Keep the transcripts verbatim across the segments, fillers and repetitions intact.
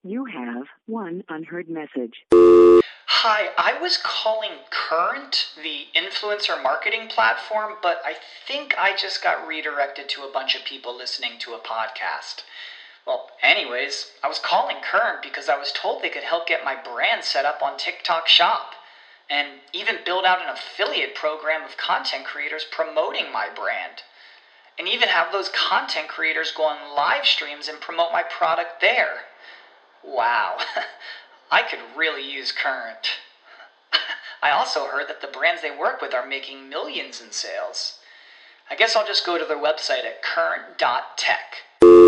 You have one unheard message. Hi, I was calling Current, the influencer marketing platform, but I think I just got redirected to a bunch of people listening to a podcast. Well, anyways, I was calling Current because I was told they could help get my brand set up on TikTok Shop, and even build out an affiliate program of content creators promoting my brand, and even have those content creators go on live streams and promote my product there. Wow, I could really use Current. I also heard that the brands they work with are making millions in sales. I guess I'll just go to their website at current dot tech.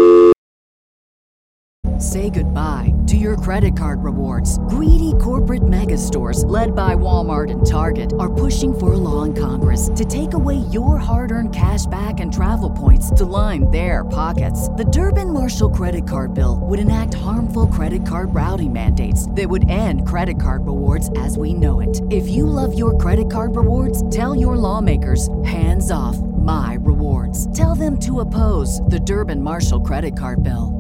Say goodbye to your credit card rewards. Greedy corporate mega stores, led by Walmart and Target, are pushing for a law in Congress to take away your hard-earned cash back and travel points to line their pockets. The Durbin-Marshall credit card bill would enact harmful credit card routing mandates that would end credit card rewards as we know it. If you love your credit card rewards, tell your lawmakers, hands off my rewards. Tell them to oppose the Durbin-Marshall credit card bill.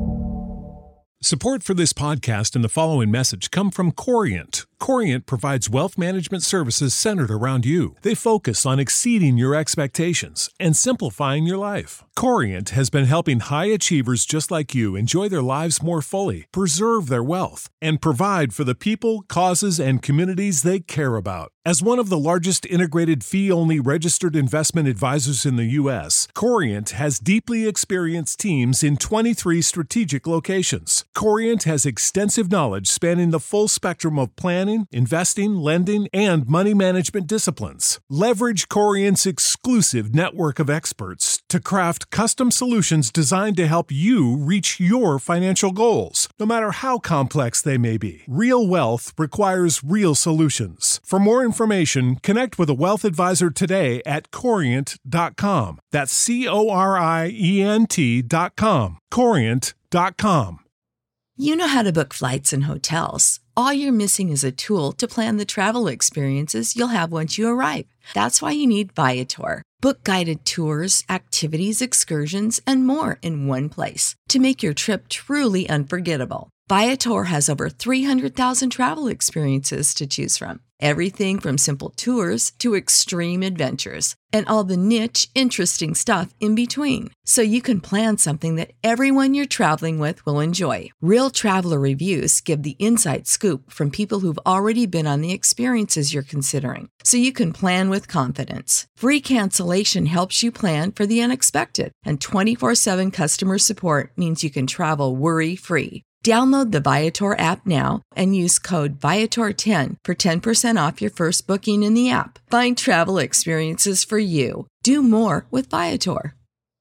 Support for this podcast and the following message come from Corient. Corient provides wealth management services centered around you. They focus on exceeding your expectations and simplifying your life. Corient has been helping high achievers just like you enjoy their lives more fully, preserve their wealth, and provide for the people, causes, and communities they care about. As one of the largest integrated fee-only registered investment advisors in the U S, Corient has deeply experienced teams in twenty-three strategic locations. Corient has extensive knowledge spanning the full spectrum of planning, investing, lending, and money management disciplines. Leverage Corient's exclusive network of experts to craft custom solutions designed to help you reach your financial goals, no matter how complex they may be. Real wealth requires real solutions. For more information, connect with a wealth advisor today at corient dot com. That's C O R I E N T dot com. corient dot com. You know how to book flights and hotels. All you're missing is a tool to plan the travel experiences you'll have once you arrive. That's why you need Viator. Book guided tours, activities, excursions, and more in one place to make your trip truly unforgettable. Viator has over three hundred thousand travel experiences to choose from. Everything from simple tours to extreme adventures and all the niche, interesting stuff in between. So you can plan something that everyone you're traveling with will enjoy. Real traveler reviews give the inside scoop from people who've already been on the experiences you're considering. So you can plan with confidence. Free cancellation helps you plan for the unexpected. And twenty-four seven customer support means you can travel worry-free. Download the Viator app now and use code Viator ten for ten percent off your first booking in the app. Find travel experiences for you. Do more with Viator.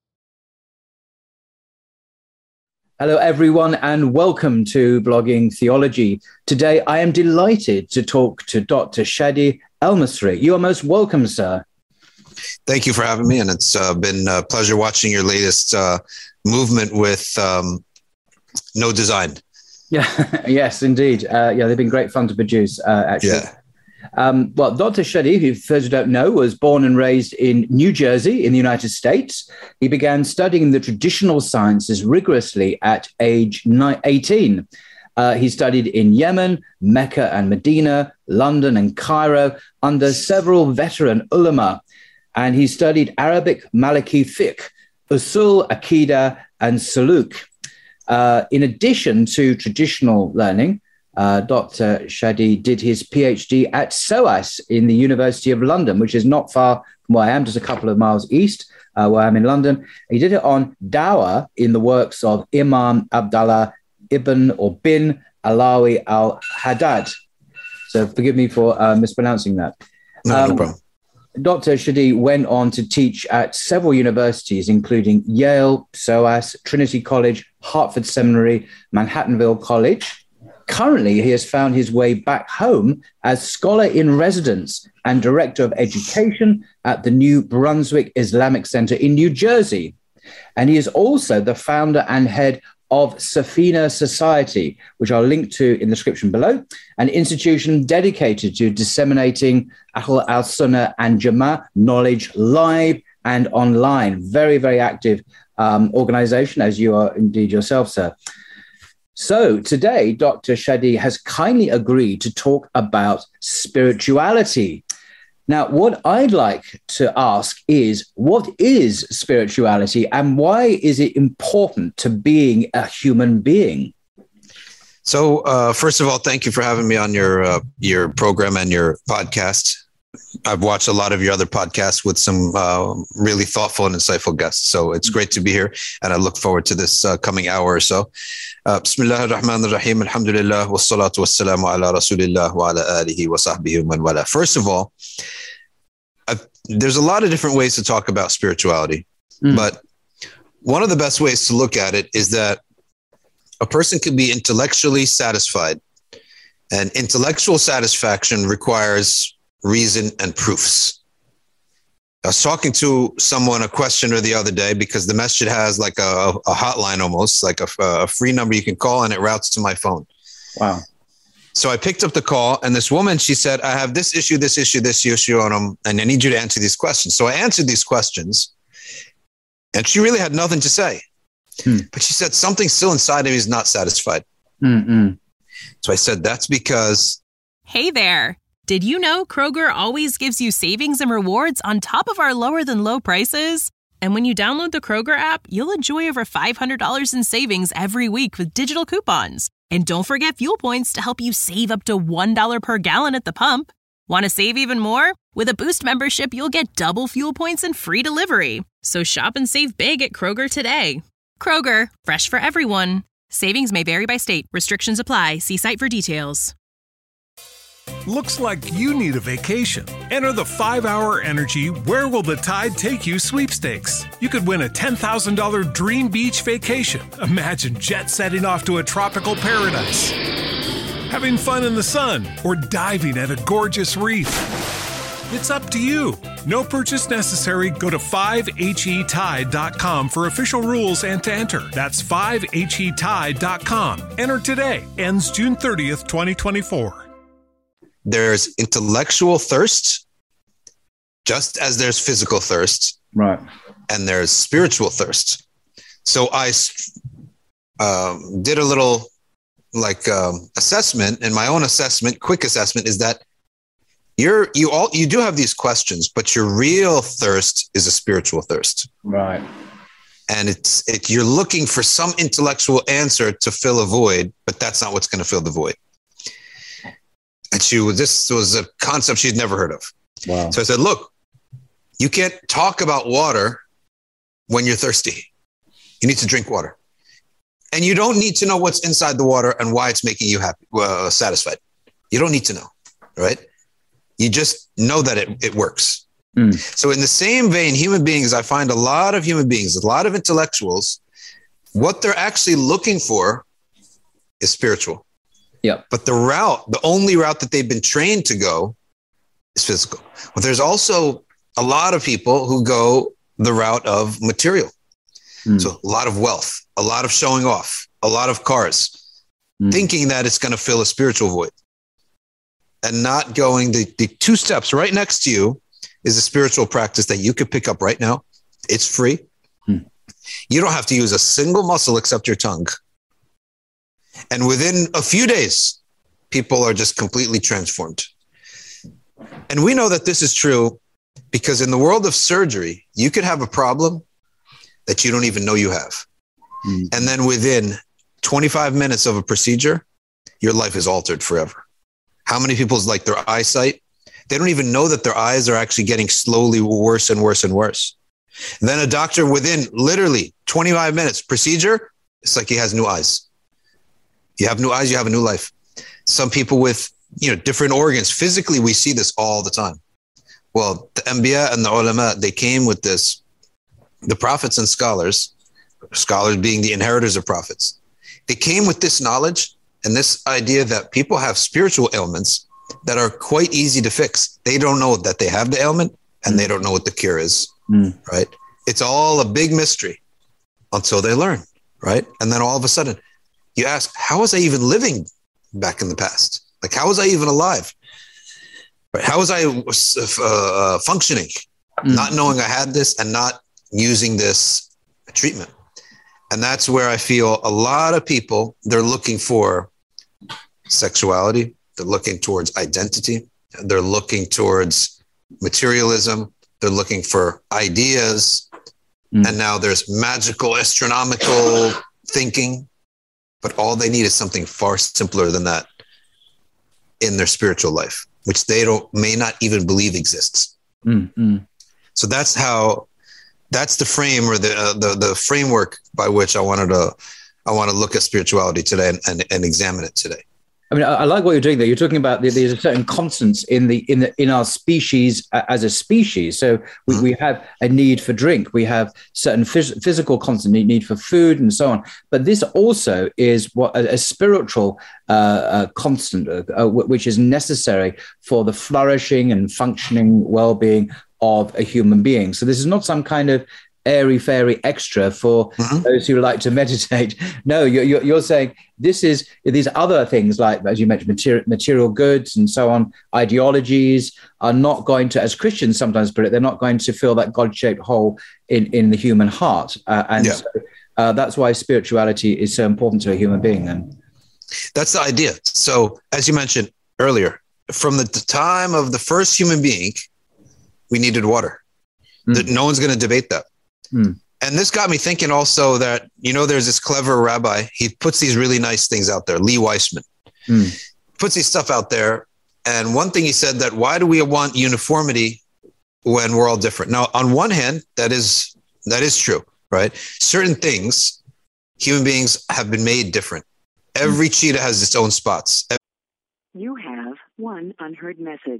Hello, everyone, and welcome to Blogging Theology. Today, I am delighted to talk to Doctor Shadi El-Masri. You are most welcome, sir. Thank you for having me, and it's uh, been a pleasure watching your latest uh, movement with um, No Design. Yeah, yes, indeed. Uh, yeah, they've been great fun to produce, uh, actually. Yeah. Um, well, Doctor Shadi, who for those who don't know, was born and raised in New Jersey in the United States. He began studying the traditional sciences rigorously at age eighteen. Uh, he studied in Yemen, Mecca and Medina, London and Cairo under several veteran ulama. And he studied Arabic, Maliki fiqh, usul, akida, and suluk. Uh, in addition to traditional learning, uh, Doctor Shadi did his PhD at SOAS in the University of London, which is not far from where I am, just a couple of miles east, uh, where I'm in London. He did it on Dawah in the works of Imam Abdallah ibn or bin Alawi al-Haddad. So forgive me for uh, mispronouncing that. No, um, no problem. Doctor Shadi went on to teach at several universities, including Yale, SOAS, Trinity College, Hartford Seminary, Manhattanville College. Currently, he has found his way back home as scholar in residence and director of education at the New Brunswick Islamic Center in New Jersey. And he is also the founder and head of Safina Society, which I'll link to in the description below, an institution dedicated to disseminating Ahl al-Sunnah and Jama'ah knowledge live and online. Very, very active um, organization, as you are indeed yourself, sir. So today, Doctor Shadi has kindly agreed to talk about spirituality. Now, what I'd like to ask is, what is spirituality and why is it important to being a human being? So, uh, first of all, thank you for having me on your uh, your program and your podcast. I've watched a lot of your other podcasts with some uh, really thoughtful and insightful guests. So it's great to be here. And I look forward to this uh, coming hour or so. Uh, Bismillah ar-Rahman ar-Rahim. Alhamdulillah. Wa salatu wa salamu ala Rasulillah wa ala alihi wa sahbihi wa man wala. First of all, I've, there's a lot of different ways to talk about spirituality. Mm. But one of the best ways to look at it is that a person can be intellectually satisfied. And intellectual satisfaction requires reason and proofs. I was talking to someone, a questioner the other day, because the masjid has like a, a hotline almost, like a, a free number you can call and it routes to my phone. Wow. So I picked up the call and this woman, she said, I have this issue, this issue, this issue on them, and I need you to answer these questions. So I answered these questions and she really had nothing to say. Hmm. But she said, something still inside of me is not satisfied. Mm-mm. So I said, that's because... Hey there. Did you know Kroger always gives you savings and rewards on top of our lower than low prices? And when you download the Kroger app, you'll enjoy over five hundred dollars in savings every week with digital coupons. And don't forget fuel points to help you save up to one dollar per gallon at the pump. Want to save even more? With a Boost membership, you'll get double fuel points and free delivery. So shop and save big at Kroger today. Kroger, fresh for everyone. Savings may vary by state. Restrictions apply. See site for details. Looks like you need a vacation. Enter the five hour Energy Where Will the Tide Take You sweepstakes. You could win a ten thousand dollars dream beach vacation. Imagine jet setting off to a tropical paradise, having fun in the sun, or diving at a gorgeous reef. It's up to you. No purchase necessary. Go to five H E tide dot com for official rules and to enter. That's five H E tide dot com. Enter today. Ends June thirtieth, twenty twenty-four. There's intellectual thirst, just as there's physical thirst. Right. And there's spiritual thirst. So I um, did a little like um, assessment, and my own assessment, quick assessment, is that you're you all you do have these questions, but your real thirst is a spiritual thirst. Right. And it's it you're looking for some intellectual answer to fill a void, but that's not what's going to fill the void. And she was, this was a concept she'd never heard of. Wow. So I said, look, you can't talk about water when you're thirsty. You need to drink water. And you don't need to know what's inside the water and why it's making you happy, uh, satisfied. You don't need to know, right? You just know that it, it works. Mm. So in the same vein, human beings, I find a lot of human beings, a lot of intellectuals, what they're actually looking for is spiritual. Yeah. But the route, the only route that they've been trained to go is physical. But there's also a lot of people who go the route of material. Mm. So a lot of wealth, a lot of showing off, a lot of cars, mm. thinking that it's going to fill a spiritual void. And not going the, the two steps right next to you is a spiritual practice that you could pick up right now. It's free. Mm. You don't have to use a single muscle except your tongue. And within a few days, people are just completely transformed. And we know that this is true because in the world of surgery, you could have a problem that you don't even know you have. Mm. And then within twenty-five minutes of a procedure, your life is altered forever. How many people's like their eyesight? They don't even know that their eyes are actually getting slowly worse and worse and worse. And then a doctor within literally twenty-five minutes procedure, it's like he has new eyes. You have new eyes, you have a new life. Some people with, you know, different organs. Physically, we see this all the time. Well, the Anbiya and the ulama, they came with this, the prophets and scholars, scholars being the inheritors of prophets. They came with this knowledge and this idea that people have spiritual ailments that are quite easy to fix. They don't know that they have the ailment and mm. they don't know what the cure is, mm. right? It's all a big mystery until they learn, right? And then all of a sudden, you ask, how was I even living back in the past? Like, how was I even alive? Right? How was I uh, functioning? Mm. Not knowing I had this and not using this treatment. And that's where I feel a lot of people, they're looking for sexuality. They're looking towards identity. They're looking towards materialism. They're looking for ideas. Mm. And now there's magical, astronomical thinking. But all they need is something far simpler than that in their spiritual life, which they don't may not even believe exists. Mm-hmm. So that's how, that's the frame or the, uh, the the framework by which I wanted to I want to look at spirituality today and, and, and examine it today. I mean, I, I like what you're doing there. You're talking about the, there's a certain constants in the in the in our species uh, as a species. So we, mm-hmm. we have a need for drink. We have certain phys- physical constant need, need for food and so on. But this also is what a, a spiritual uh, uh, constant, uh, uh, which is necessary for the flourishing and functioning well-being of a human being. So this is not some kind of airy-fairy extra for mm-hmm. those who like to meditate. No, you're, you're, you're saying this is these other things like, as you mentioned, material, material goods and so on, ideologies are not going to, as Christians sometimes put it, they're not going to fill that God-shaped hole in, in the human heart. Uh, and yeah. so uh, that's why spirituality is so important to a human being then. That's the idea. So as you mentioned earlier, from the time of the first human being, we needed water. Mm. No one's going to debate that. Mm. And this got me thinking also that, you know, there's this clever rabbi. He puts these really nice things out there. Lee Weissman mm. puts these stuff out there. And one thing he said that why do we want uniformity when we're all different? Now, on one hand, that is that is true, right? Certain things, human beings have been made different. Every mm. cheetah has its own spots. You have one unheard message.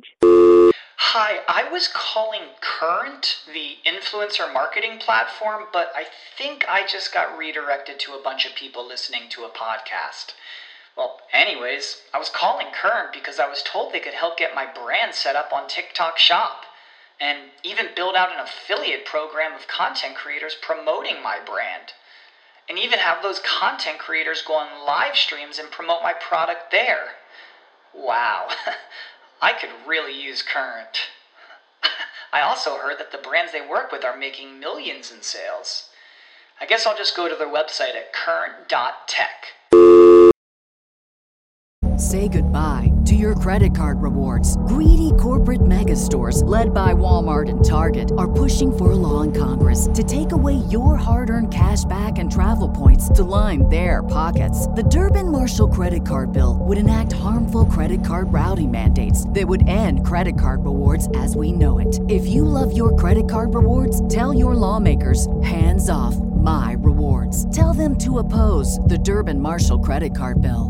Hi, I was calling Current, the influencer marketing platform, but I think I just got redirected to a bunch of people listening to a podcast. Well, anyways, I was calling Current because I was told they could help get my brand set up on TikTok Shop and even build out an affiliate program of content creators promoting my brand. And even have those content creators go on live streams and promote my product there. Wow, I could really use Current. I also heard that the brands they work with are making millions in sales. I guess I'll just go to their website at current dot tech. Say goodbye to your credit card rewards. Greedy corporate mega stores, led by Walmart and Target, are pushing for a law in Congress to take away your hard-earned cash back and travel points to line their pockets. The Durbin-Marshall credit card bill would enact harmful credit card routing mandates that would end credit card rewards as we know it. If you love your credit card rewards, tell your lawmakers, hands off my rewards. Tell them to oppose the Durbin-Marshall credit card bill.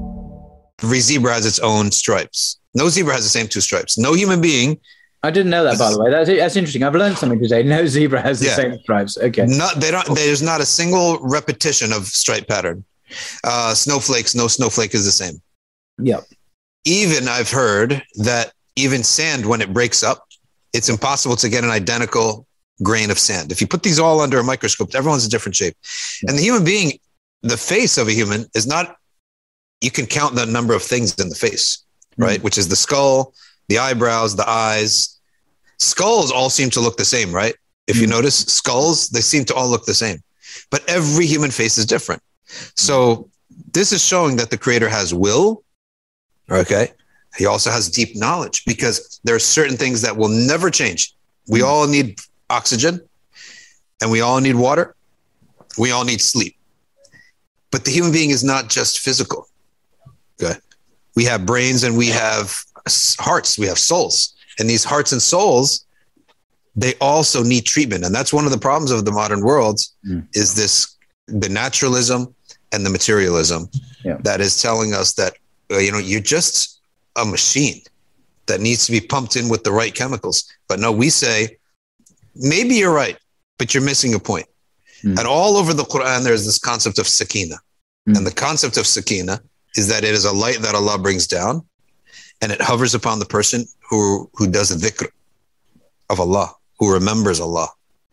Every zebra has its own stripes. No zebra has the same two stripes. No human being. I didn't know that, by the way. That's, that's interesting. I've learned something today. No zebra has the yeah. same stripes. Okay. Not, they don't, there's not a single repetition of stripe pattern. Uh, snowflakes, no snowflake is the same. Yep. Even I've heard that even sand, when it breaks up, it's impossible to get an identical grain of sand. If you put these all under a microscope, everyone's a different shape. Yep. And the human being, the face of a human is not, you can count the number of things in the face, right? Mm-hmm. Which is the skull, the eyebrows, the eyes. Skulls all seem to look the same, right? If mm-hmm. you notice skulls, they seem to all look the same, but every human face is different. So this is showing that the creator has will. Okay. He also has deep knowledge because there are certain things that will never change. We mm-hmm. all need oxygen and we all need water. We all need sleep, but the human being is not just physical. Okay. We have brains and we have hearts, we have souls, and these hearts and souls, they also need treatment. And that's one of the problems of the modern world mm. is this, the naturalism and the materialism yeah. that is telling us that, uh, you know, you're just a machine that needs to be pumped in with the right chemicals. But no, we say, maybe you're right, but you're missing a point. Mm. And all over the Quran, there's this concept of sakina. Mm. And the concept of sakina is that it is a light that Allah brings down and it hovers upon the person who, who does the dhikr of Allah, who remembers Allah.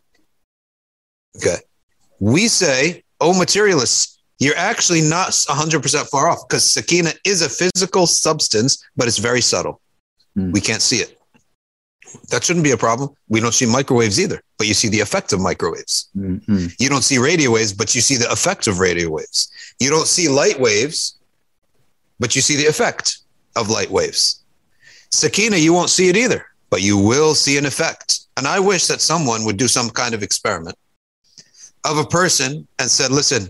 Okay. We say, oh, materialists, you're actually not one hundred percent far off because sakina is a physical substance, but it's very subtle. Mm. We can't see it. That shouldn't be a problem. We don't see microwaves either, but you see the effect of microwaves. Mm-hmm. You don't see radio waves, but you see the effect of radio waves. You don't see light waves, but you see the effect of light waves. Sakina, you won't see it either, but you will see an effect. And I wish that someone would do some kind of experiment of a person and said, listen,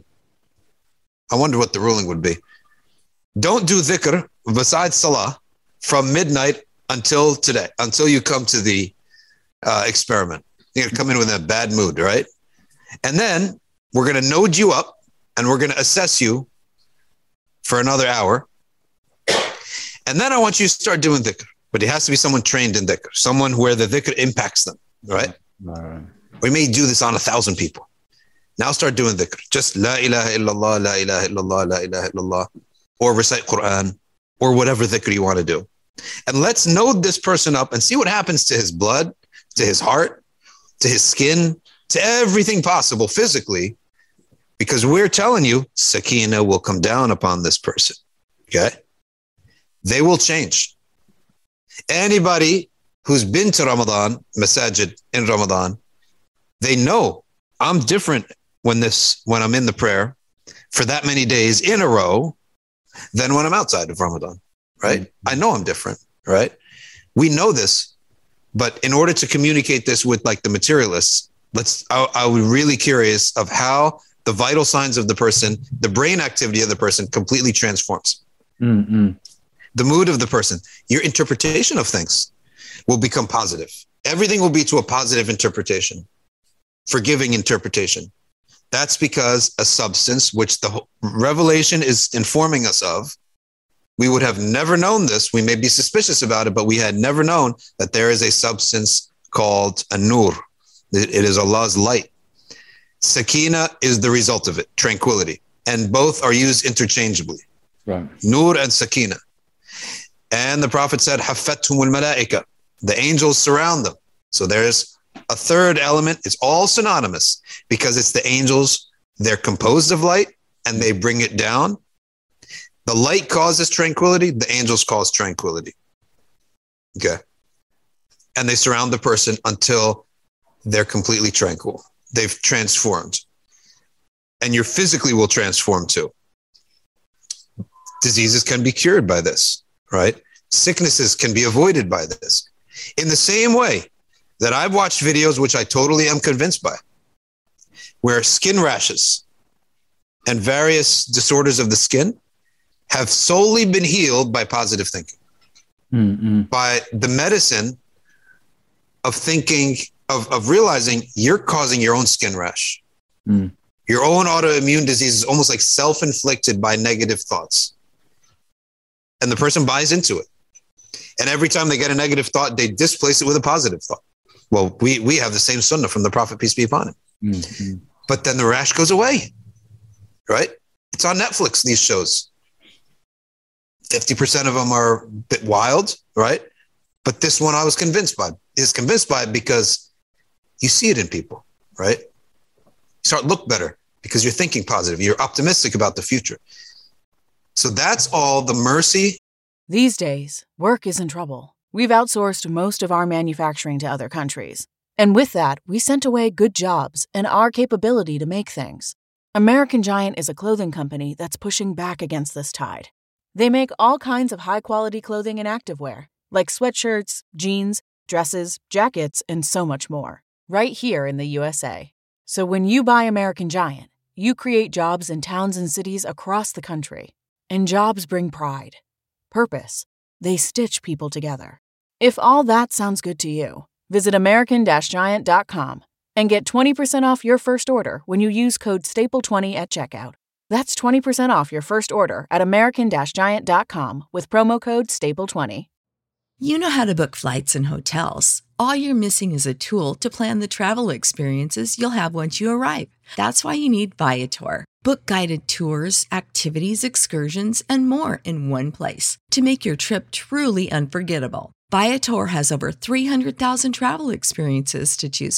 I wonder what the ruling would be. Don't do dhikr besides salah from midnight until today, until you come to the uh, experiment. You're going to come in with a bad mood, right? And then we're going to node you up and we're going to assess you for another hour. And then I want you to start doing dhikr. But it has to be someone trained in dhikr, someone where the dhikr impacts them, right? right? We may do this on a thousand people. Now start doing dhikr. Just la ilaha illallah, la ilaha illallah, la ilaha illallah, or recite Quran, or whatever dhikr you want to do. And let's node this person up and see what happens to his blood, to his heart, to his skin, to everything possible physically, because we're telling you, sakina will come down upon this person, okay? They will change. Anybody who's been to Ramadan, masajid in Ramadan, they know I'm different when this when I'm in the prayer for that many days in a row than when I'm outside of Ramadan, right? Mm-hmm. I know I'm different, right? We know this, but in order to communicate this with like the materialists, let's. I, I was really curious of how the vital signs of the person, the brain activity of the person, completely transforms. Mm-hmm. The mood of the person, your interpretation of things will become positive. Everything will be to a positive interpretation, forgiving interpretation. That's because a substance, which the revelation is informing us of, we would have never known this. We may be suspicious about it, but we had never known that there is a substance called an-nur. It is Allah's light. Sakina is the result of it, tranquility. And both are used interchangeably. Right. Nur and sakina. And the Prophet said, Haffathumul malaika. The angels surround them. So there's a third element. It's all synonymous because it's the angels. They're composed of light and they bring it down. The light causes tranquility. The angels cause tranquility. Okay. And they surround the person until they're completely tranquil. They've transformed. And your physically will transform too. Diseases can be cured by this. Right? Sicknesses can be avoided by this. In the same way that I've watched videos, which I totally am convinced by, where skin rashes and various disorders of the skin have solely been healed by positive thinking, mm-hmm. by the medicine of thinking, of, of realizing you're causing your own skin rash. Mm. Your own autoimmune disease is almost like self-inflicted by negative thoughts. And the person buys into it. And every time they get a negative thought, they displace it with a positive thought. Well, we, we have the same sunnah from the Prophet, peace be upon him. Mm-hmm. But then the rash goes away, right? It's on Netflix, these shows. fifty percent of them are a bit wild, right? But this one I was convinced by. Is convinced by it because you see it in people, right? You start to look better because you're thinking positive. You're optimistic about the future. So that's all the mercy. These days, work is in trouble. We've outsourced most of our manufacturing to other countries. And with that, we sent away good jobs and our capability to make things. American Giant is a clothing company that's pushing back against this tide. They make all kinds of high-quality clothing and activewear, like sweatshirts, jeans, dresses, jackets, and so much more, right here in the U S A. So when you buy American Giant, you create jobs in towns and cities across the country. And jobs bring pride, purpose. They stitch people together. If all that sounds good to you, visit American Giant dot com and get twenty percent off your first order when you use code staple twenty at checkout. That's twenty percent off your first order at American Giant dot com with promo code staple twenty. You know how to book flights and hotels. All you're missing is a tool to plan the travel experiences you'll have once you arrive. That's why you need Viator. Book guided tours, activities, excursions, and more in one place to make your trip truly unforgettable. Viator has over three hundred thousand travel experiences to choose from.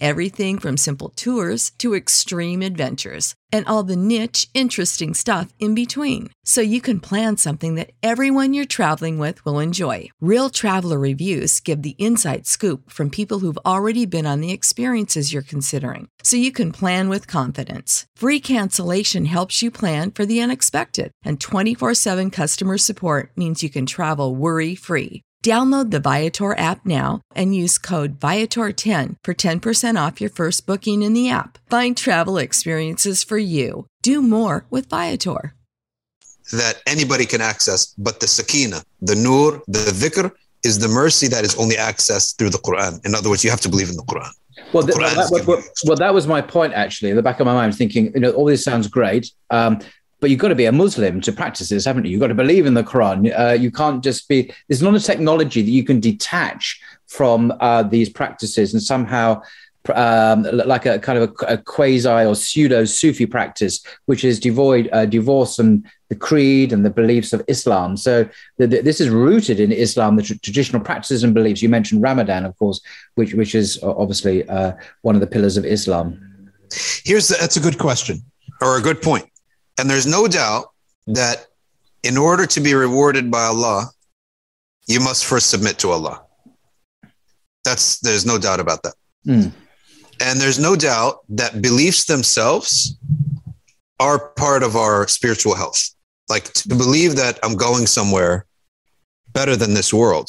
Everything from simple tours to extreme adventures and all the niche, interesting stuff in between. So you can plan something that everyone you're traveling with will enjoy. Real traveler reviews give the inside scoop from people who've already been on the experiences you're considering. So you can plan with confidence. Free cancellation helps you plan for the unexpected. And twenty-four seven customer support means you can travel worry-free. Download the Viator app now and use code Viator ten for ten percent off your first booking in the app. Find travel experiences for you. Do more with Viator. That anybody can access, but the sakina, the nur, the dhikr is the mercy that is only accessed through the Quran. In other words, you have to believe in the Quran. Well, the, well, that, well, well, that was my point, actually. In the back of my mind, thinking, you know, all this sounds great. Um, But you've got to be a Muslim to practice this, haven't you? You've got to believe in the Quran. Uh, you can't just be, there's not a technology that you can detach from uh, these practices and somehow um, like a kind of a, a quasi or pseudo Sufi practice, which is devoid, uh, divorced from the creed and the beliefs of Islam. So the, the, this is rooted in Islam, the tr- traditional practices and beliefs. You mentioned Ramadan, of course, which, which is obviously uh, one of the pillars of Islam. Here's the, that's a good question or a good point. And there's no doubt that in order to be rewarded by Allah, you must first submit to Allah. That's, there's no doubt about that. Mm. And there's no doubt that beliefs themselves are part of our spiritual health. Like to believe that I'm going somewhere better than this world,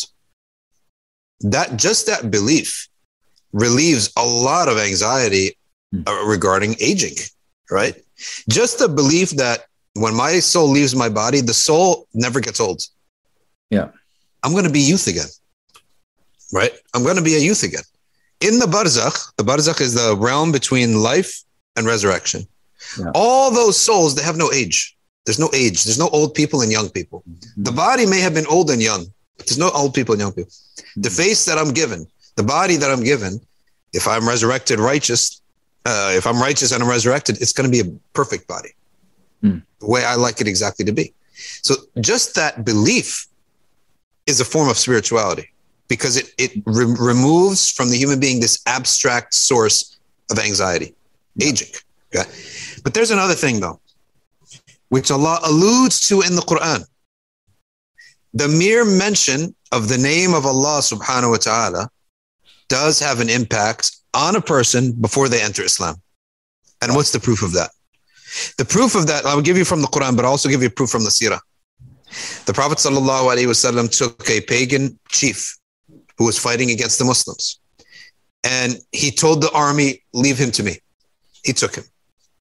that just that belief relieves a lot of anxiety mm. uh, regarding aging, right? Just the belief that when my soul leaves my body, the soul never gets old. Yeah. I'm going to be youth again, right? I'm going to be a youth again. In the barzakh, the barzakh is the realm between life and resurrection. Yeah. All those souls, they have no age. There's no age. There's no old people and young people. Mm-hmm. The body may have been old and young, but there's no old people and young people. Mm-hmm. The face that I'm given, the body that I'm given, if I'm resurrected righteous, Uh, if I'm righteous and I'm resurrected, it's going to be a perfect body, mm. the way I like it exactly to be. So just that belief is a form of spirituality because it, it re- removes from the human being this abstract source of anxiety, yeah. aging. Okay? But there's another thing, though, which Allah alludes to in the Quran. The mere mention of the name of Allah subhanahu wa ta'ala does have an impact on a person before they enter Islam. And what's the proof of that? The proof of that, I will give you from the Quran, but I'll also give you proof from the Seerah. The Prophet sallallahu alaihi wasallam took a pagan chief who was fighting against the Muslims. And he told the army, leave him to me. He took him.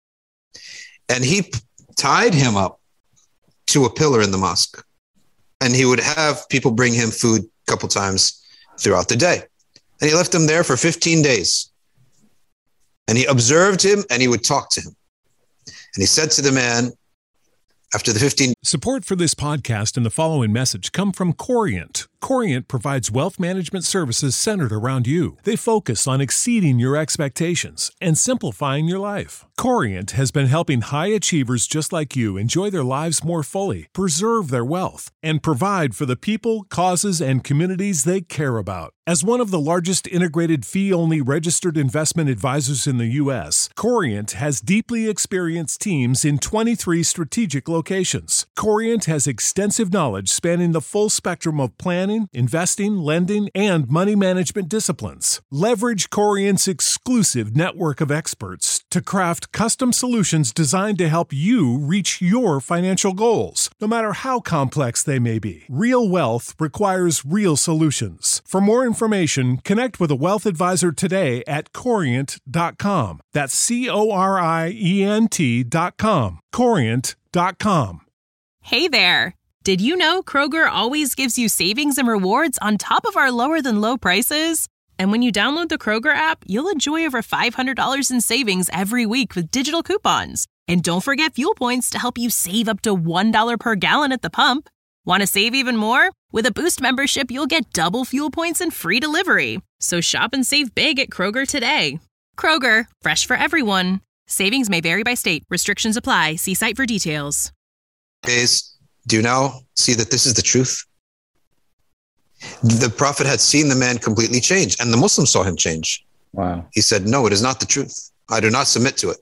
And he p- tied him up to a pillar in the mosque. And he would have people bring him food a couple times throughout the day. And he left him there for fifteen days. And he observed him and he would talk to him. And he said to the man, after the fifteen... Support for this podcast and the following message come from Corient. Corient provides wealth management services centered around you. They focus on exceeding your expectations and simplifying your life. Corient has been helping high achievers just like you enjoy their lives more fully, preserve their wealth, and provide for the people, causes, and communities they care about. As one of the largest integrated fee-only registered investment advisors in the U S, Corient has deeply experienced teams in twenty-three strategic locations. Corient has extensive knowledge spanning the full spectrum of planning, investing, lending, and money management disciplines. Leverage Corient's exclusive network of experts to craft custom solutions designed to help you reach your financial goals, no matter how complex they may be. Real wealth requires real solutions. For more information, connect with a wealth advisor today at corient dot com. That's C O R I E N T dot com. corient dot com. Hey there! Did you know Kroger always gives you savings and rewards on top of our lower-than-low prices? And when you download the Kroger app, you'll enjoy over five hundred dollars in savings every week with digital coupons. And don't forget fuel points to help you save up to one dollar per gallon at the pump. Want to save even more? With a Boost membership, you'll get double fuel points and free delivery. So shop and save big at Kroger today. Kroger, fresh for everyone. Savings may vary by state. Restrictions apply. See site for details. Days, do you now see that this is the truth? The Prophet had seen the man completely change, and the Muslims saw him change. Wow. He said, no, it is not the truth. I do not submit to it.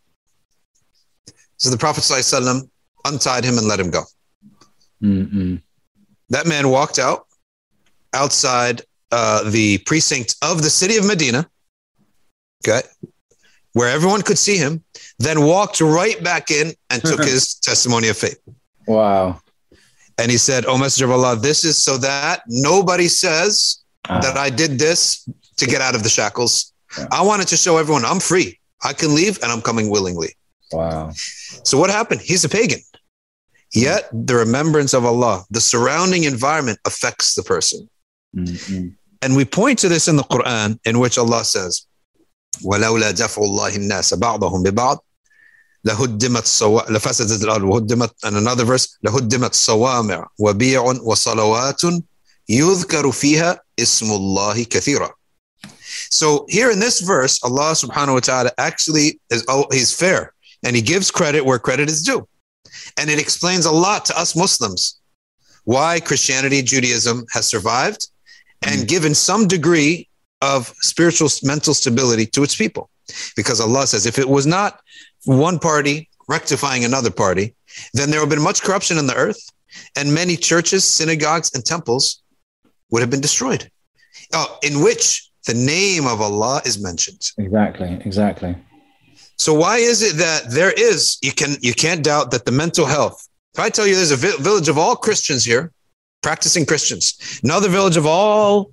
So the Prophet ﷺ untied him and let him go. Mm-mm. That man walked out outside uh, the precinct of the city of Medina, okay, where everyone could see him, then walked right back in and took his testimony of faith. Wow. And he said, "O Messenger of Allah, this is so that nobody says ah. that I did this to get out of the shackles. Yeah. I wanted to show everyone I'm free. I can leave and I'm coming willingly." Wow. So what happened? He's a pagan. Yet the remembrance of Allah, the surrounding environment affects the person. Mm-hmm. And we point to this in the Quran, in which Allah says, وَلَوْلَا دَفْعُ اللَّهِ النَّاسَ بَعْضَهُمْ بِبَعْضٍ لَهُدِّمَتْ صَوَامِعُ لَفَسَدَتِ الْأَرْضُ وَهُدِّمَتْ, and another verse, لَهُدِّمَتْ صَوَامِعُ وَبِيعٌ وَصَلَوَاتٌ يُذْكَرُ فِيهَا اسْمُ اللَّهِ كَثِيرًا. So here in this verse, Allah subhanahu wa ta'ala actually is, oh, he's fair, and he gives credit where credit is due. And it explains a lot to us Muslims why Christianity, Judaism has survived and mm. given some degree of spiritual mental stability to its people. Because Allah says, if it was not one party rectifying another party, then there would have been much corruption in the earth, and many churches, synagogues, and temples would have been destroyed, oh, in which the name of Allah is mentioned. Exactly, exactly. So why is it that there is, you can you can't doubt that the mental health, if I tell you there's a vi- village of all Christians here, practicing Christians, another village of all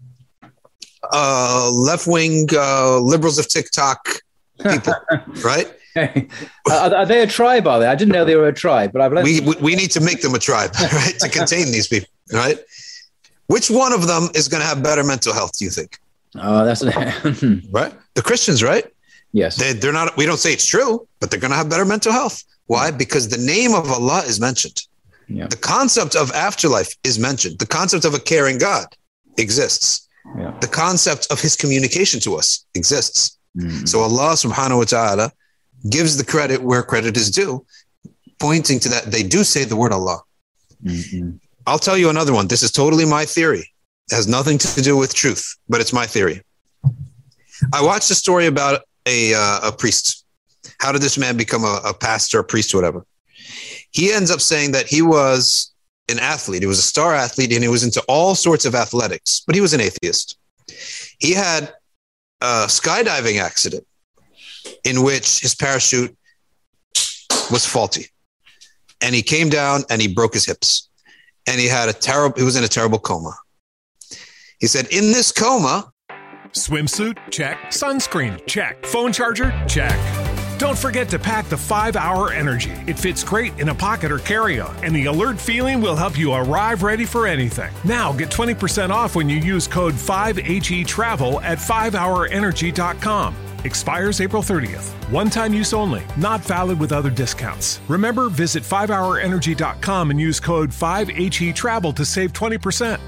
uh, left-wing uh, liberals of TikTok people, right? Hey. Are, are they a tribe, are they? I didn't know they were a tribe, but I've learned- we, we we need to make them a tribe, right, to contain these people, right? Which one of them is going to have better mental health, do you think? Oh, that's right. The Christians, right? Yes. They, they're not, we don't say it's true, but they're going to have better mental health. Why? Because the name of Allah is mentioned. Yeah. The concept of afterlife is mentioned. The concept of a caring God exists. Yeah. The concept of his communication to us exists. Mm-hmm. So Allah subhanahu wa ta'ala gives the credit where credit is due, pointing to that. They do say the word Allah. Mm-hmm. I'll tell you another one. This is totally my theory. It has nothing to do with truth, but it's my theory. I watched a story about a uh, a priest. How did this man become a, a pastor, a priest, whatever? He ends up saying that he was an athlete. He was a star athlete, and he was into all sorts of athletics, but he was an atheist. He had a skydiving accident in which his parachute was faulty, and he came down and he broke his hips, and he had a terrible, he was in a terrible coma. He said, in this coma, swimsuit? Check. Sunscreen? Check. Phone charger? Check. Don't forget to pack the five hour Energy. It fits great in a pocket or carry-on, and the alert feeling will help you arrive ready for anything. Now get twenty percent off when you use code five H E travel at five hour energy dot com. Expires April thirtieth. One-time use only. Not valid with other discounts. Remember, visit five hour energy dot com and use code five H E travel to save twenty percent.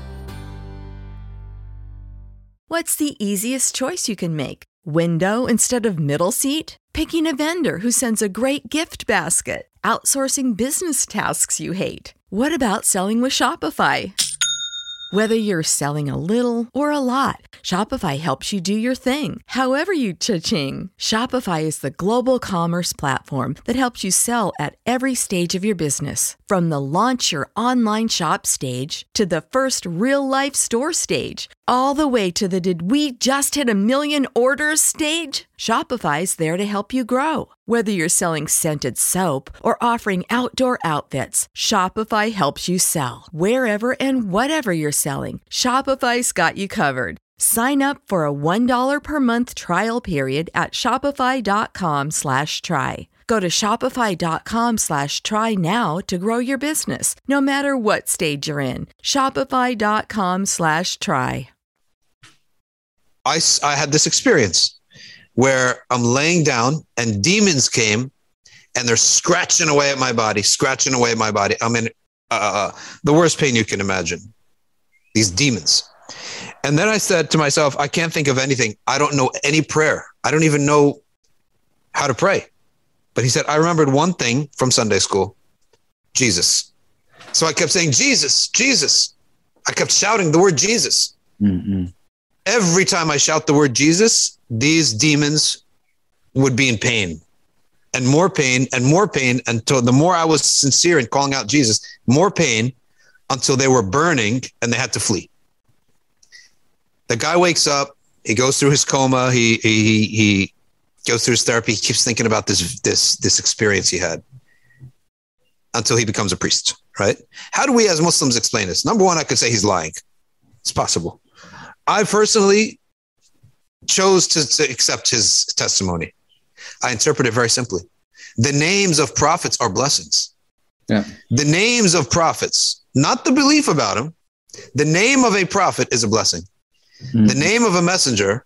What's the easiest choice you can make? Window instead of middle seat? Picking a vendor who sends a great gift basket? Outsourcing business tasks you hate? What about selling with Shopify? Whether you're selling a little or a lot, Shopify helps you do your thing, however you cha-ching. Shopify is the global commerce platform that helps you sell at every stage of your business. From the launch your online shop stage to the first real-life store stage, all the way to the did we just hit a million orders stage? Shopify's there to help you grow. Whether you're selling scented soap or offering outdoor outfits, Shopify helps you sell. Wherever and whatever you're selling, Shopify's got you covered. Sign up for a one dollar per month trial period at shopify.com slash try. Go to shopify.com slash try now to grow your business, no matter what stage you're in. Shopify.com slash try. I, I had this experience where I'm laying down and demons came and they're scratching away at my body, scratching away at my body. I'm in uh, the worst pain you can imagine. These demons. And then I said to myself, I can't think of anything. I don't know any prayer. I don't even know how to pray. But he said, I remembered one thing from Sunday school, Jesus. So I kept saying, Jesus, Jesus. I kept shouting the word Jesus. Mm-hmm. every time I shout the word Jesus, these demons would be in pain and more pain and more pain until the more I was sincere in calling out Jesus, more pain until they were burning and they had to flee. The guy wakes up, he goes through his coma, he he he goes through his therapy, he keeps thinking about this this this experience he had until he becomes a priest, right? How do we as Muslims explain this? Number one, I could say he's lying. It's possible. I personally chose to, to accept his testimony. I interpret it very simply. The names of prophets are blessings. Yeah. The names of prophets, not the belief about them. The name of a prophet is a blessing. Mm-hmm. The name of a messenger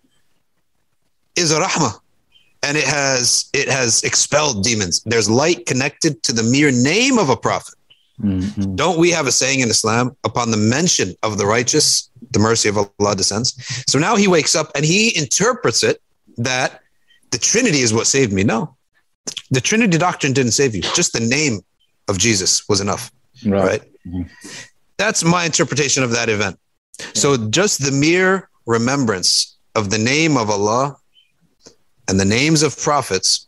is a rahmah, and it has it has expelled demons. There's light connected to the mere name of a prophet. Mm-hmm. Don't we have a saying in Islam, upon the mention of the righteous, the mercy of Allah descends? So now he wakes up and he interprets it that the Trinity is what saved me. No, the Trinity doctrine didn't save you. Just the name of Jesus was enough, right? right? Mm-hmm. That's my interpretation of that event. Yeah. So just the mere remembrance of the name of Allah and the names of prophets,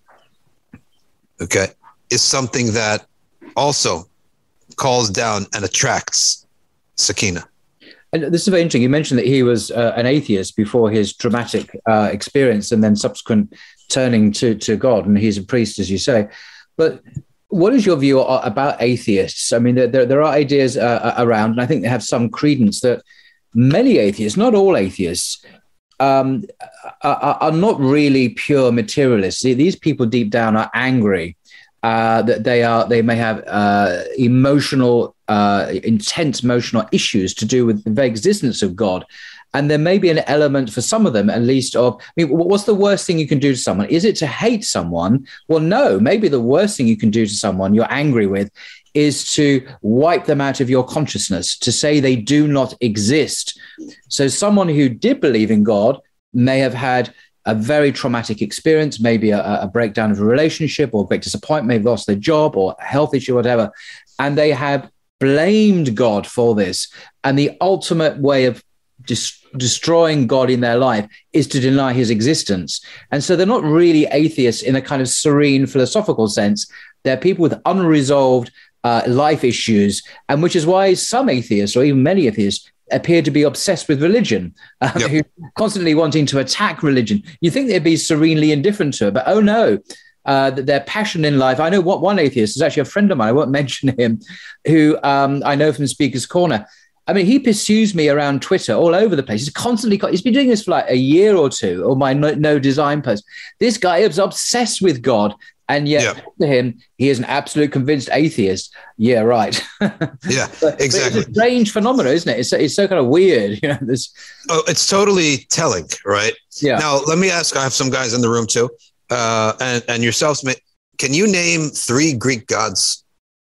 okay, is something that also calls down and attracts sakina. And this is very interesting. You mentioned that he was uh, an atheist before his traumatic uh, experience and then subsequent turning to, to God, and he's a priest, as you say. But what is your view about atheists? I mean, there, there, there are ideas uh, around, and I think they have some credence, that many atheists, not all atheists, um, are, are not really pure materialists. These people deep down are angry. Uh, that they are, they may have uh, emotional, uh, intense emotional issues to do with the very existence of God, and there may be an element for some of them, at least, of. I mean, what's the worst thing you can do to someone? Is it to hate someone? Well, no. Maybe the worst thing you can do to someone you're angry with is to wipe them out of your consciousness, to say they do not exist. So, someone who did believe in God may have had a very traumatic experience, maybe a, a breakdown of a relationship or a great disappointment, maybe lost their job or a health issue, whatever. And they have blamed God for this. And the ultimate way of dis- destroying God in their life is to deny his existence. And so they're not really atheists in a kind of serene philosophical sense. They're people with unresolved uh, life issues, and which is why some atheists, or even many atheists, appear to be obsessed with religion, um, yep. who constantly wanting to attack religion. You think they'd be serenely indifferent to it, but oh no, uh, their passion in life. I know what one atheist is actually a friend of mine, I won't mention him, who um, I know from Speaker's Corner. I mean, he pursues me around Twitter all over the place. He's constantly, he's been doing this for like a year or two, or my no, no design post. This guy is obsessed with God. And yet, yeah. to him, he is an absolute convinced atheist. Yeah, right. Yeah, but, exactly. But it's a strange phenomenon, isn't it? It's, it's so kind of weird. You know, this. Oh, it's totally telling, right? Yeah. Now, let me ask. I have some guys in the room too, uh, and and yourselves. Can you name three Greek gods?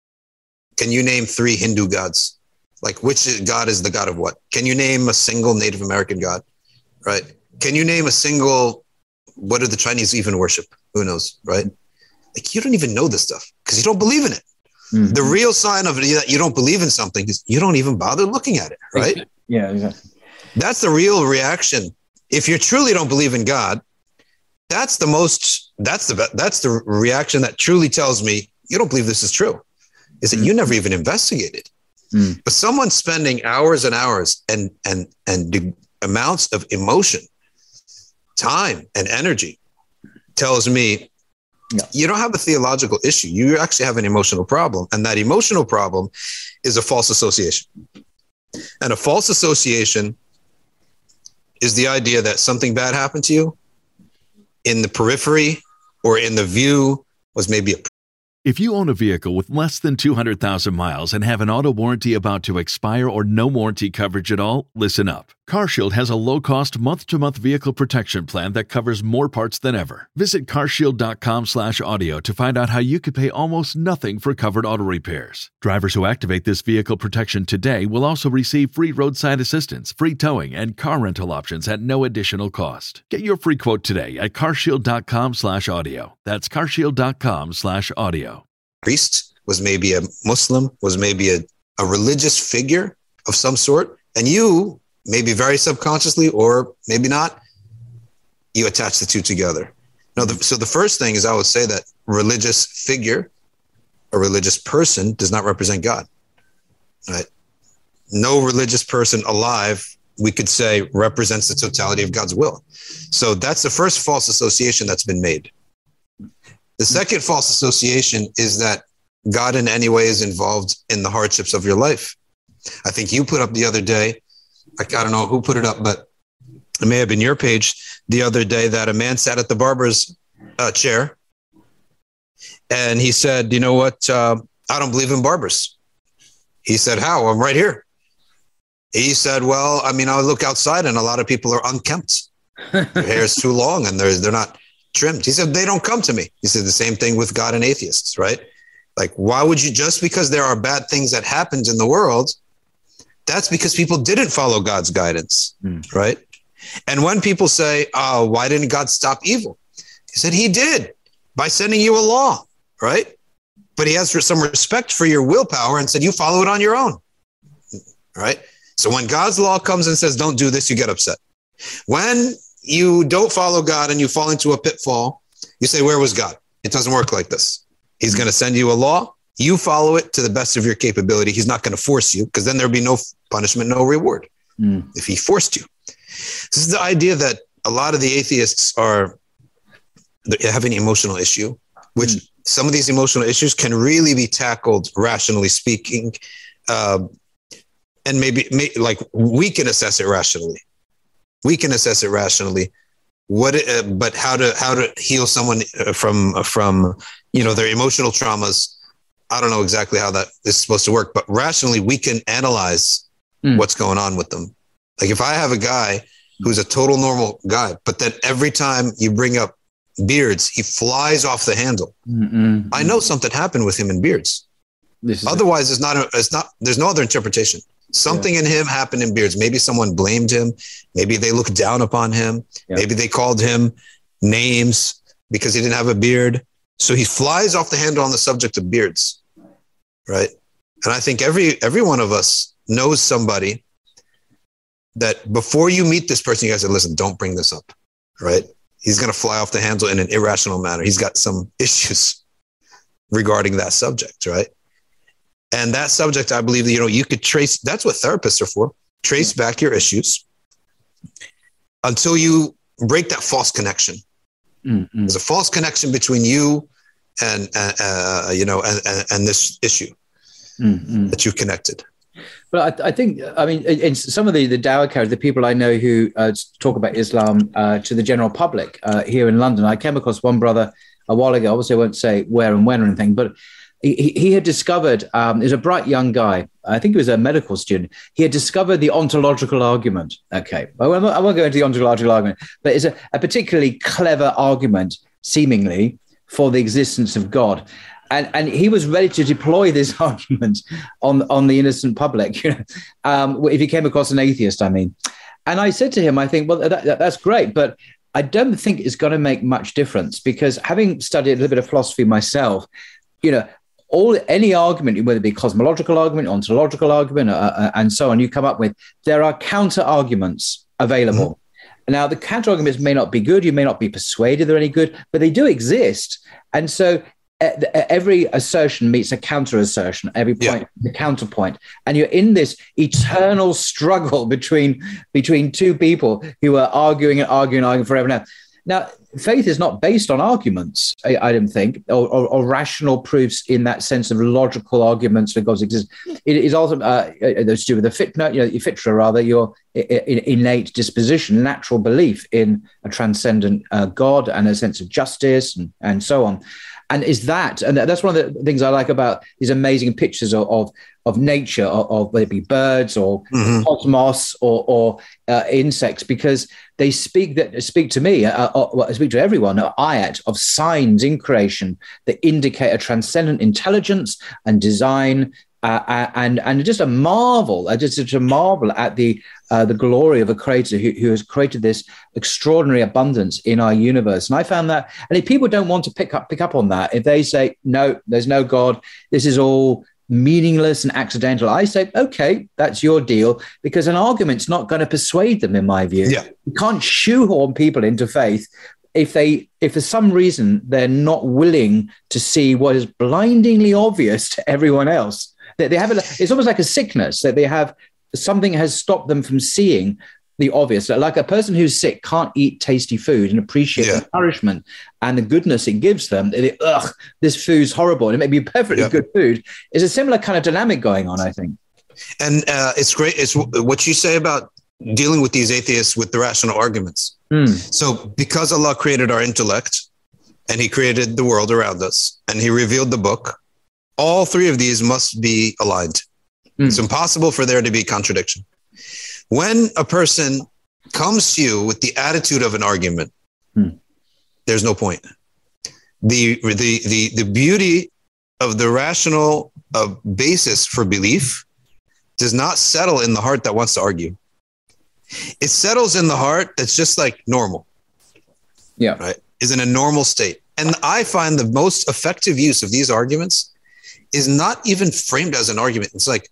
Can you name three Hindu gods? Like, which god is the god of what? Can you name a single Native American god? Right? Can you name a single? What do the Chinese even worship? Who knows? Right? Like, you don't even know this stuff because you don't believe in it. Mm-hmm. The real sign of that you don't believe in something is you don't even bother looking at it, right? Yeah, exactly. That's the real reaction. If you truly don't believe in God, that's the most, that's the, that's the reaction that truly tells me you don't believe this is true, is that mm-hmm. you never even investigated. Mm. But someone spending hours and hours and, and, and the amounts of emotion, time and energy tells me, no. You don't have a theological issue. You actually have an emotional problem. And that emotional problem is a false association. And a false association is the idea that something bad happened to you in the periphery or in the view was maybe a. If you own a vehicle with less than two hundred thousand miles and have an auto warranty about to expire or no warranty coverage at all, listen up. CarShield has a low-cost month-to-month vehicle protection plan that covers more parts than ever. Visit carshield.com slash audio to find out how you could pay almost nothing for covered auto repairs. Drivers who activate this vehicle protection today will also receive free roadside assistance, free towing, and car rental options at no additional cost. Get your free quote today at carshield.com slash audio. That's carshield.com slash audio. Priest was maybe a Muslim, was maybe a, a religious figure of some sort, and you maybe very subconsciously or maybe not, you attach the two together. No, the, so the first thing is I would say that religious figure, a religious person does not represent God, right? No religious person alive, we could say, represents the totality of God's will. So that's the first false association that's been made. The second false association is that God in any way is involved in the hardships of your life. I think you put up the other day, I don't know who put it up, but it may have been your page the other day, that a man sat at the barber's uh, chair and he said, you know what? Uh, I don't believe in barbers. He said, how? I'm right here. He said, well, I mean, I look outside and a lot of people are unkempt. Their hair is too long and they're, they're not trimmed. He said, they don't come to me. He said the same thing with God and atheists, right? Like, why would you, just because there are bad things that happened in the world, that's because people didn't follow God's guidance, mm. right? And when people say, oh, why didn't God stop evil? He said he did by sending you a law, right? But he has some respect for your willpower and said, you follow it on your own, right? So when God's law comes and says, don't do this, you get upset. When you don't follow God and you fall into a pitfall, you say, where was God? It doesn't work like this. He's going to send you a law. You follow it to the best of your capability. He's not going to force you, because then there'll be no punishment, no reward mm. if he forced you. This is the idea that a lot of the atheists are having an emotional issue, which mm. some of these emotional issues can really be tackled rationally speaking. Uh, and maybe may, like we can assess it rationally. We can assess it rationally. What, uh, but how to, how to heal someone from, from, you know, their emotional traumas. I don't know exactly how that is supposed to work, but rationally we can analyze mm. what's going on with them. Like if I have a guy who's a total normal guy, but then every time you bring up beards, he flies off the handle. Mm-mm. I know something happened with him in beards. Otherwise, it's not, a, it's not, there's no other interpretation. Something yeah. in him happened in beards. Maybe someone blamed him. Maybe they looked down upon him. Yeah. Maybe they called him names because he didn't have a beard. So he flies off the handle on the subject of beards, right? And I think every every one of us knows somebody that before you meet this person, you guys say, listen, don't bring this up, right? He's going to fly off the handle in an irrational manner. He's got some issues regarding that subject, right? And that subject, I believe that, you know, you could trace, that's what therapists are for, trace back your issues until you break that false connection. Mm-hmm. There's a false connection between you and, uh, you know, and, and, and this issue mm-hmm. that you've connected. But I, I think, I mean, in some of the, the Dawah carriers, the people I know who uh, talk about Islam uh, to the general public uh, here in London, I came across one brother a while ago. Obviously, I won't say where and when or anything, but he, he had discovered, um, he was a bright young guy. I think he was a medical student. He had discovered the ontological argument. Okay, I won't, I won't go into the ontological argument, but it's a, a particularly clever argument, seemingly, for the existence of God. And, and he was ready to deploy this argument on, on the innocent public, you know, um, if he came across an atheist, I mean. And I said to him, I think, well, that, that, that's great, but I don't think it's going to make much difference, because having studied a little bit of philosophy myself, you know, all any argument, whether it be cosmological argument, ontological argument, uh, and so on, you come up with, there are counter arguments available. Mm-hmm. Now, the counter arguments may not be good. You may not be persuaded they're any good, but they do exist. And so every assertion meets a counter assertion, every point, yeah. the counterpoint. And you're in this eternal struggle between, between two people who are arguing and arguing and arguing forever now. Now, faith is not based on arguments, I, I don't think, or, or, or rational proofs in that sense of logical arguments that God exists. It is also uh, to do with the fitna, you know, your fitra, rather, your innate disposition, natural belief in a transcendent uh, God and a sense of justice and, and so on. And is that, and that's one of the things I like about these amazing pictures of of, of nature, of, of whether it be birds or mm-hmm. cosmos or, or uh, insects, because they speak that speak to me, uh, or speak to everyone, uh, ayat of signs in creation that indicate a transcendent intelligence and design. Uh, and and just a marvel, uh, just a marvel at the uh, the glory of a creator who, who has created this extraordinary abundance in our universe. And I found that, and if people don't want to pick up pick up on that, if they say no, there's no God, this is all meaningless and accidental, I say, okay, that's your deal, because an argument's not going to persuade them, in my view. Yeah. You can't shoehorn people into faith if they, if for some reason they're not willing to see what is blindingly obvious to everyone else. That they have a, it's almost like a sickness that they have, something has stopped them from seeing the obvious. Like a person who's sick can't eat tasty food and appreciate yeah. the nourishment and the goodness it gives them. They, Ugh, this food's horrible, and it may be perfectly yep. good food. It's a similar kind of dynamic going on, I think. And uh, it's great. It's what you say about dealing with these atheists with the rational arguments. Mm. So because Allah created our intellect and he created the world around us and he revealed the book, all three of these must be aligned. Mm. It's impossible for there to be contradiction. When a person comes to you with the attitude of an argument, hmm. there's no point. The, the, the, the beauty of the rational uh, basis for belief does not settle in the heart that wants to argue. It settles in the heart that's just like normal. Yeah. Right. Is in a normal state. And I find the most effective use of these arguments is not even framed as an argument. It's like,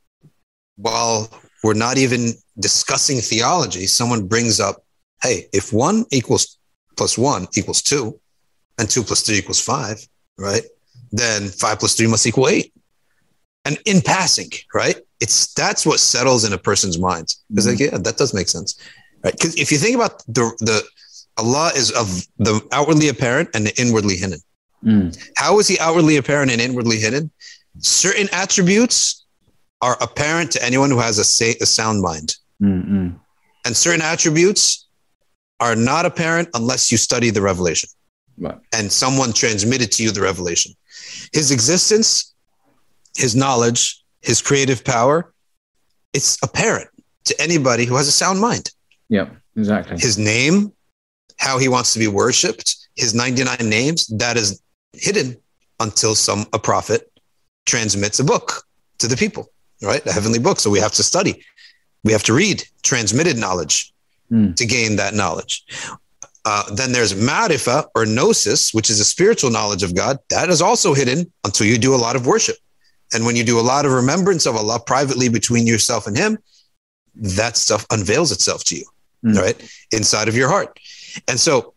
well, we're not even discussing theology. Someone brings up, hey, if one equals plus one equals two, and two plus three equals five, right? Then five plus three must equal eight. And in passing, right? It's that's what settles in a person's mind. It's mm-hmm. like, yeah, that does make sense, right? Because if you think about the the Allah is of the outwardly apparent and the inwardly hidden. Mm. How is he outwardly apparent and inwardly hidden? Certain attributes are apparent to anyone who has a, say, a sound mind. Mm-hmm. And certain attributes are not apparent unless you study the revelation. Right. And someone transmitted to you the revelation. His existence, his knowledge, his creative power, it's apparent to anybody who has a sound mind. Yeah, exactly. His name, how he wants to be worshipped, his ninety-nine names, that is hidden until some a prophet transmits a book to the people. Right? The heavenly book. So we have to study. We have to read transmitted knowledge mm. to gain that knowledge. Uh, then there's ma'rifah or gnosis, which is a spiritual knowledge of God. That is also hidden until you do a lot of worship. And when you do a lot of remembrance of Allah privately between yourself and him, that stuff unveils itself to you, mm. right? Inside of your heart. And so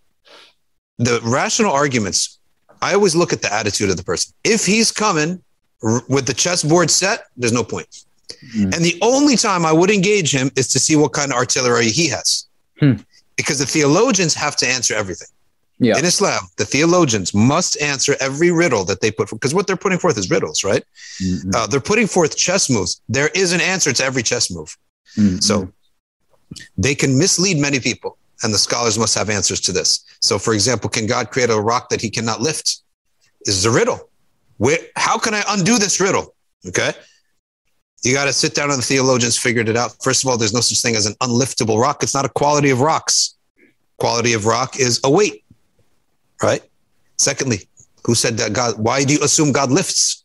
the rational arguments, I always look at the attitude of the person. If he's coming with the chessboard set, there's no point. Mm. And the only time I would engage him is to see what kind of artillery he has. Hmm. Because the theologians have to answer everything. Yeah. In Islam, the theologians must answer every riddle that they put forth, because what they're putting forth is riddles, right? Mm-hmm. Uh, they're putting forth chess moves. There is an answer to every chess move. Mm-hmm. So they can mislead many people, and the scholars must have answers to this. So, for example, can God create a rock that he cannot lift? This is a riddle. Where, how can I undo this riddle? Okay. You got to sit down and the theologians figured it out. First of all, there's no such thing as an unliftable rock. It's not a quality of rocks. Quality of rock is a weight, right? Secondly, who said that God, why do you assume God lifts?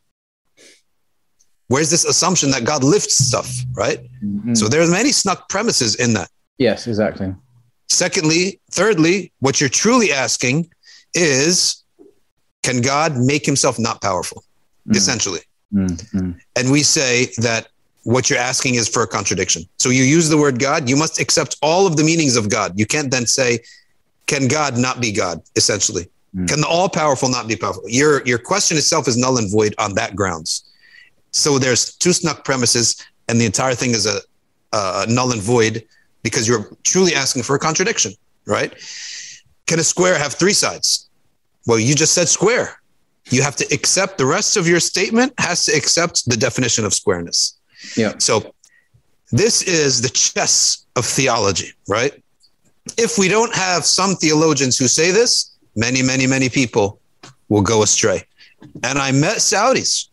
Where's this assumption that God lifts stuff, right? Mm-hmm. So there's many snuck premises in that. Yes, exactly. Secondly, thirdly, what you're truly asking is, can God make himself not powerful, mm. essentially? Mm-hmm. And we say that what you're asking is for a contradiction. So you use the word God, you must accept all of the meanings of God. You can't then say, can God not be God, essentially? Mm. Can the all-powerful not be powerful? Your, your question itself is null and void on that grounds. So there's two snuck premises, and the entire thing is a, a null and void because you're truly asking for a contradiction, right? Can a square have three sides? Well, you just said square. You have to accept the rest of your statement has to accept the definition of squareness. Yeah. So this is the chess of theology, right? If we don't have some theologians who say this, many, many, many people will go astray. And I met Saudis.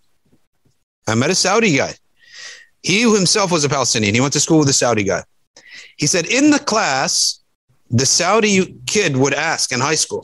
I met a Saudi guy. He himself was a Palestinian. He went to school with a Saudi guy. He said in the class, the Saudi kid would ask in high school,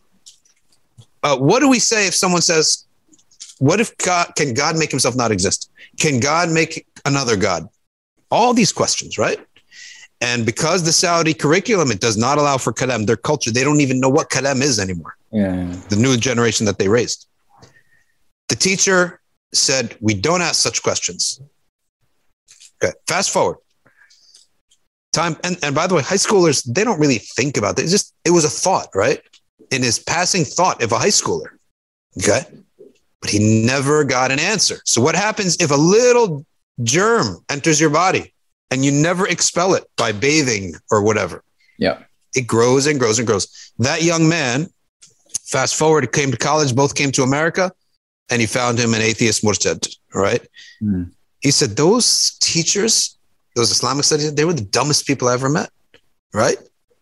Uh, what do we say if someone says, what if God, can God make himself not exist? Can God make another God? All these questions, right? And because the Saudi curriculum, it does not allow for kalam, their culture, they don't even know what kalam is anymore. Yeah. The new generation that they raised. The teacher said, we don't ask such questions. Okay, fast forward. Time, and, and by the way, high schoolers, they don't really think about it. It's just, it was a thought, right? In his passing thought of a high schooler. Okay. But he never got an answer. So what happens if a little germ enters your body and you never expel it by bathing or whatever? Yeah. It grows and grows and grows. That young man, fast forward, came to college, both came to America, and he found him an atheist murtad, right? Mm. He said, those teachers, those Islamic studies, they were the dumbest people I ever met, right?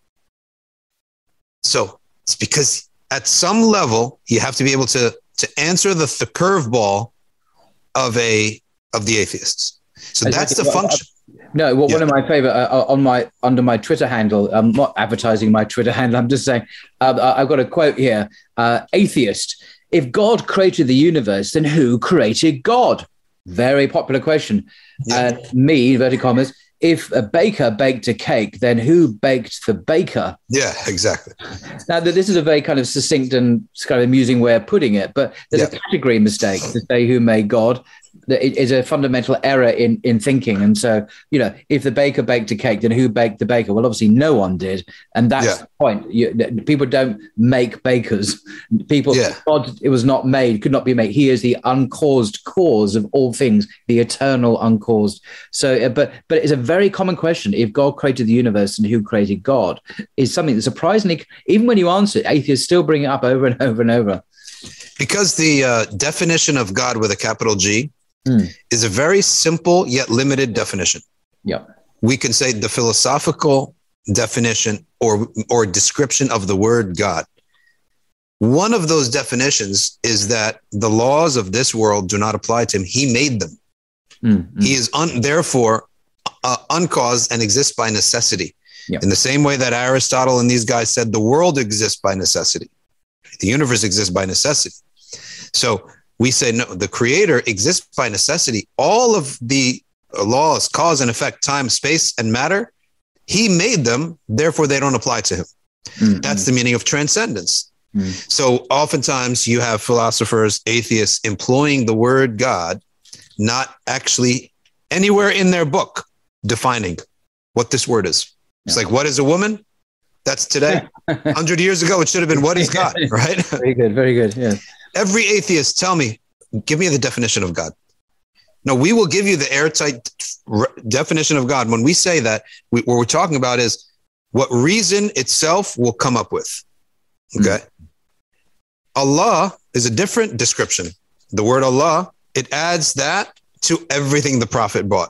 So it's because at some level, you have to be able to, to answer the, the curveball of a of the atheists. So that's the function. No, well, yeah. one of my favorite uh, on my under my Twitter handle. I'm not advertising my Twitter handle. I'm just saying uh, I've got a quote here. Uh, Atheist: if God created the universe, then who created God? Very popular question. Yeah. Uh, me, inverted commas. If a baker baked a cake, then who baked the baker? Yeah, exactly. Now, this is a very kind of succinct and kind of amusing way of putting it, but there's yeah. a category mistake to say who made God. It is a fundamental error in, in thinking. And so, you know, if the baker baked a cake, then who baked the baker? Well, obviously no one did. And that's yeah. the point. You, people don't make bakers. People, yeah. God, it was not made, could not be made. He is the uncaused cause of all things, the eternal uncaused. So, but but it's a very common question. If God created the universe and who created God is something that surprisingly, even when you answer it, atheists still bring it up over and over and over. Because the uh, definition of God with a capital G Mm. is a very simple yet limited definition. Yeah, we can say the philosophical definition or or description of the word God. One of those definitions is that the laws of this world do not apply to him. He made them. Mm-hmm. He is un, therefore uh, uncaused and exists by necessity. Yeah. In the same way that Aristotle and these guys said the world exists by necessity. The universe exists by necessity. So we say, no, the creator exists by necessity. All of the laws, cause and effect, time, space, and matter, he made them, therefore they don't apply to him. Mm-hmm. That's the meaning of transcendence. Mm-hmm. So oftentimes you have philosophers, atheists employing the word God, not actually anywhere in their book defining what this word is. It's yeah. like, what is a woman? That's today. one hundred years ago, it should have been, what is God, right? Very good, very good, yeah. Every atheist, tell me, give me the definition of God. No, we will give you the airtight re- definition of God. When we say that, we, what we're talking about is what reason itself will come up with. Okay. Mm. Allah is a different description. The word Allah, it adds that to everything the Prophet brought.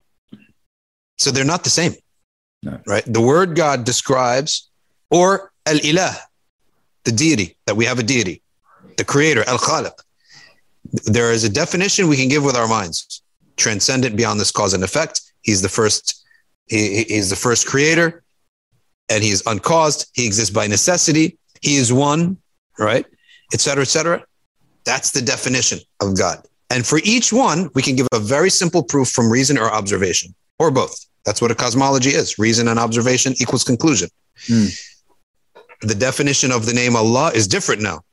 So they're not the same, no. right? The word God describes, or al-ilah, the deity, that we have a deity. The creator, al-Khaliq. There is a definition we can give with our minds. Transcendent beyond this cause and effect. He's the first, he, he's the first creator, and he's uncaused. He exists by necessity. He is one, right? Et cetera, et cetera. That's the definition of God. And for each one, we can give a very simple proof from reason or observation, or both. That's what a cosmology is. Reason and observation equals conclusion. Mm. The definition of the name Allah is different now.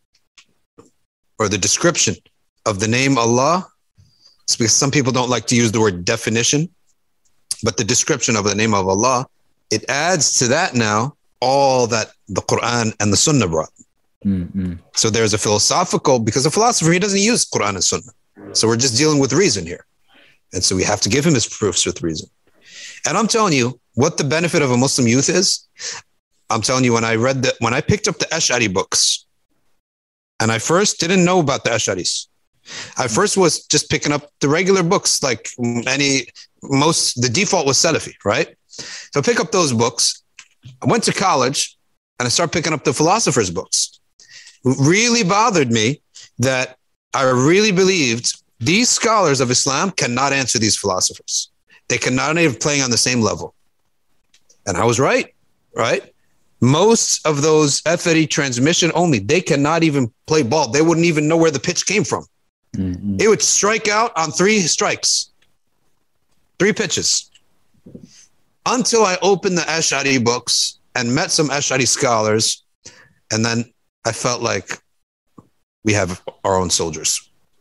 Or the description of the name Allah, it's because some people don't like to use the word definition, but the description of the name of Allah, it adds to that now all that the Quran and the Sunnah brought. Mm-hmm. So there's a philosophical, because a philosopher, he doesn't use Quran and Sunnah. So we're just dealing with reason here. And so we have to give him his proofs with reason. And I'm telling you what the benefit of a Muslim youth is. I'm telling you, when I read the, when I picked up the Ash'ari books, and I first didn't know about the Ash'aris. I first was just picking up the regular books, like any, most, the default was Salafi, right? So I pick up those books. I went to college and I started picking up the philosophers' books. It really bothered me that I really believed these scholars of Islam cannot answer these philosophers. They cannot even play on the same level. And I was right, right? Most of those Athari transmission only, they cannot even play ball. They wouldn't even know where the pitch came from. Mm-hmm. It would strike out on three strikes, three pitches. Until I opened the Ash'ari books and met some Ash'ari scholars. And then I felt like we have our own soldiers.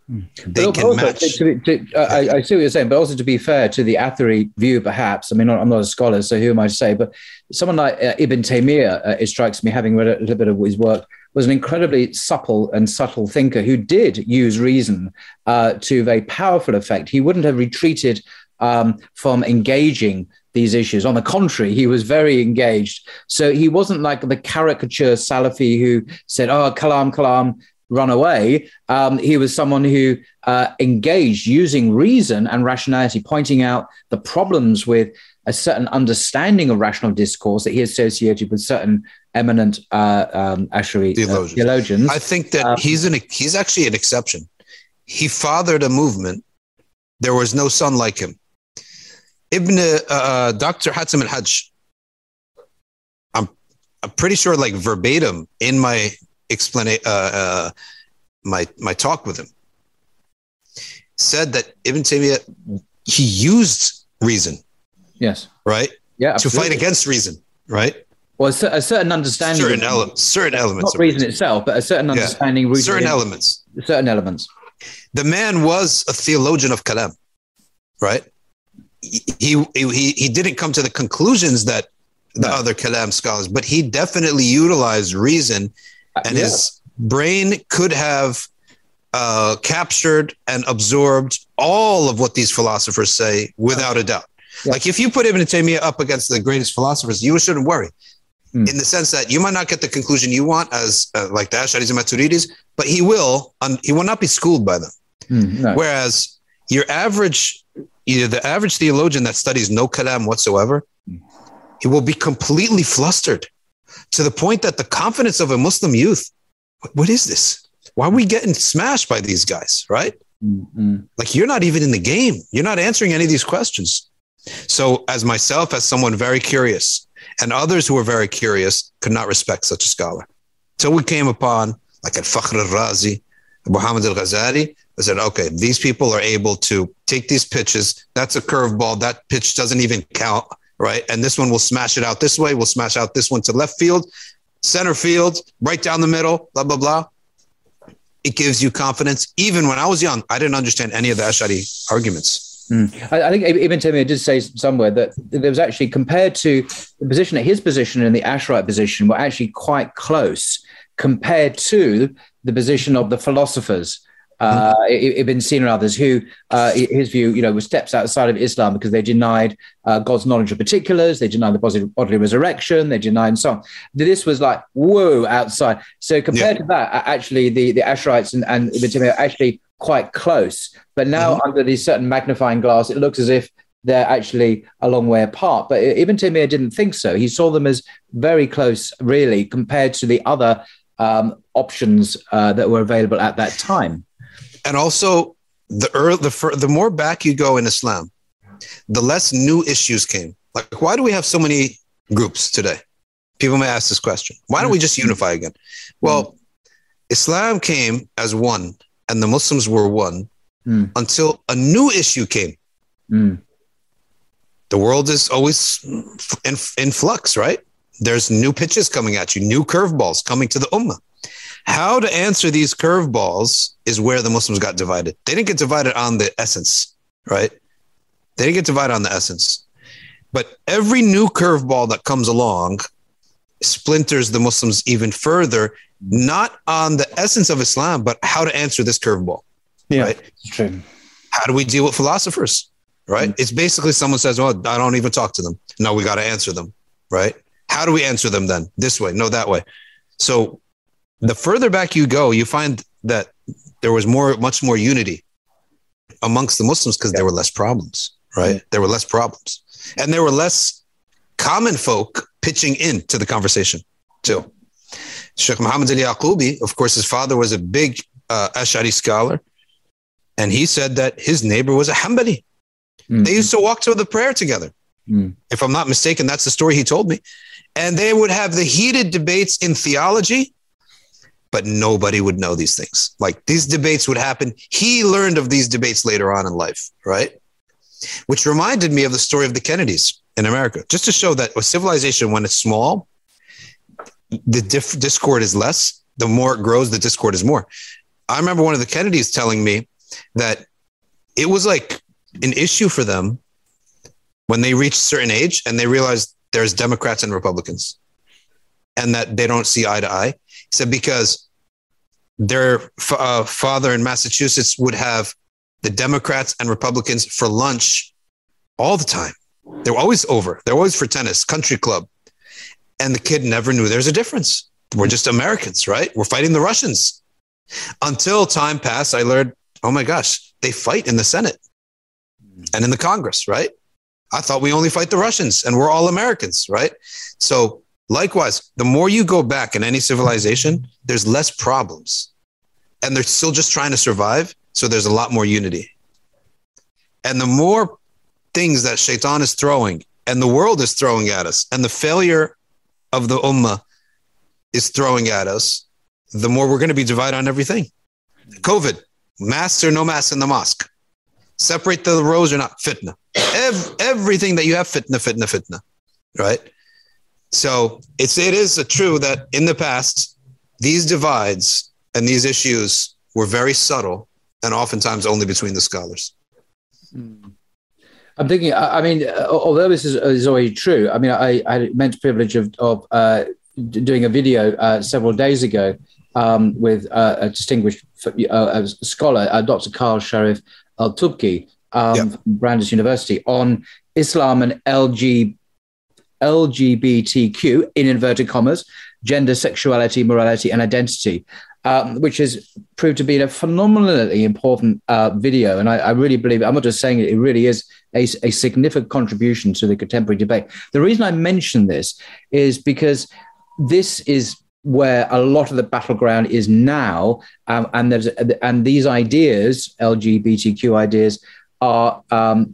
They but can also, match. To, to, uh, I, I see what you're saying, but also to be fair to the Athari view, perhaps, I mean, I'm not a scholar, so who am I to say, but someone like uh, Ibn Taymiyyah, uh, it strikes me, having read a little bit of his work, was an incredibly supple and subtle thinker who did use reason uh, to very powerful effect. He wouldn't have retreated um, from engaging these issues. On the contrary, he was very engaged. So he wasn't like the caricature Salafi who said, oh, kalam, kalam, run away. Um, he was someone who uh, engaged using reason and rationality, pointing out the problems with a certain understanding of rational discourse that he associated with certain eminent uh, um, Ash'ari theologians. Uh, theologians. I think that um, he's an he's actually an exception. He fathered a movement. There was no son like him. Ibn uh, Doctor Hatim al-Hajj. I'm I'm pretty sure, like verbatim in my explain uh, uh, my my talk with him, said that Ibn Taymiyyah, he used reason. Yes. Right. Yeah. To Absolutely. fight against reason. Right. Well, a certain understanding, certain, ele- certain elements, not reason, reason itself, but a certain understanding, yeah. certain in, elements, certain elements. The man was a theologian of kalam, right? He he he didn't come to the conclusions that the no. other kalam scholars, but he definitely utilized reason, and yeah. his brain could have uh, captured and absorbed all of what these philosophers say without a doubt. Yeah. Like if you put Ibn Taymiyyah up against the greatest philosophers, you shouldn't worry. Mm. In the sense that you might not get the conclusion you want as uh, like the Ash'aris and Maturidis, but he will, um, he will not be schooled by them. Mm, no. Whereas your average, either the average theologian that studies no kalam whatsoever, mm. he will be completely flustered to the point that the confidence of a Muslim youth, what, what is this? Why are we getting smashed by these guys, right? Mm-hmm. Like you're not even in the game. You're not answering any of these questions. So as myself, as someone very curious, and others who were very curious could not respect such a scholar. So we came upon like Al-Fakhr al-Razi, Muhammad al-Ghazali. I said, okay, these people are able to take these pitches. That's a curveball. That pitch doesn't even count, right? And this one will smash it out this way. We'll smash out this one to left field, center field, right down the middle, blah, blah, blah. It gives you confidence. Even when I was young, I didn't understand any of the Ash'ari arguments. Mm. I, I think Ibn Taymiyyah did say somewhere that there was actually, compared to the position, his position and the Ash'arite position were actually quite close compared to the position of the philosophers, uh, mm. Ibn Sina and others, who, uh, his view, you know, was steps outside of Islam because they denied uh, God's knowledge of particulars, they denied the bodily resurrection, they denied and so on. This was like, whoa, outside. So compared yeah. to that, actually, the, the Ash'arites and, and Ibn Taymiyyah actually quite close, but now mm-hmm. under these certain magnifying glass, it looks as if they're actually a long way apart. But Ibn Taymiyyah didn't think so. He saw them as very close, really, compared to the other um, options uh, that were available at that time. And also, the early, the the more back you go in Islam, the less new issues came. Like, why do we have so many groups today? People may ask this question. Why don't we just unify again? Well, mm. Islam came as one, and the Muslims were one mm. until a new issue came. Mm. The world is always in, in flux, right? There's new pitches coming at you, new curveballs coming to the ummah. How to answer these curveballs is where the Muslims got divided. They didn't get divided on the essence, right? They didn't get divided on the essence. But every new curveball that comes along splinters the Muslims even further, not on the essence of Islam, but how to answer this curveball. Yeah, right? It's true. How do we deal with philosophers, right? Mm-hmm. It's basically someone says, well, I don't even talk to them. No, we got to answer them, right? How do we answer them then? This way, no, that way. So the further back you go, you find that there was more, much more unity amongst the Muslims because yeah. there were less problems, right? Yeah. There were less problems. And there were less common folk pitching into the conversation too. Sheikh Muhammad al-Yaqubi, of course, his father was a big uh, Ash'ari scholar. And he said that his neighbor was a Hanbali. Mm-hmm. They used to walk to the prayer together. Mm. If I'm not mistaken, that's the story he told me. And they would have the heated debates in theology, but nobody would know these things. Like these debates would happen. He learned of these debates later on in life, right? Which reminded me of the story of the Kennedys in America, just to show that a civilization, when it's small, the diff- discord is less. The more it grows, the discord is more. I remember one of the Kennedys telling me that it was like an issue for them when they reached a certain age and they realized there's Democrats and Republicans and that they don't see eye to eye. He said because their uh, father in Massachusetts would have the Democrats and Republicans for lunch all the time. They were always over. They're always for tennis, country club. And the kid never knew there's a difference. We're just Americans, right? We're fighting the Russians. Until time passed, I learned, oh my gosh, they fight in the Senate and in the Congress, right? I thought we only fight the Russians and we're all Americans, right? So likewise, the more you go back in any civilization, there's less problems. And they're still just trying to survive. So there's a lot more unity. And the more things that Shaitan is throwing and the world is throwing at us and the failure of the Ummah is throwing at us, the more we're going to be divided on everything. COVID, masks or no masks in the mosque. Separate the rows or not, fitna. Ev- everything that you have, fitna, fitna, fitna, right? So it's, it is a true that in the past, these divides and these issues were very subtle and oftentimes only between the scholars. I'm thinking, I mean, although this is, is already true, I mean, I, I had immense privilege of, of uh, doing a video uh, several days ago um, with uh, a distinguished uh, scholar, uh, Doctor Karl Sharif Al-Tubki um, yep. from Brandeis University on Islam and L G, L G B T Q, in inverted commas, gender, sexuality, morality, and identity. Um, which has proved to be a phenomenally important uh, video. And I, I really believe, I'm not just saying it, it really is a, a significant contribution to the contemporary debate. The reason I mention this is because this is where a lot of the battleground is now. Um, and there's and these ideas, L G B T Q ideas, are um,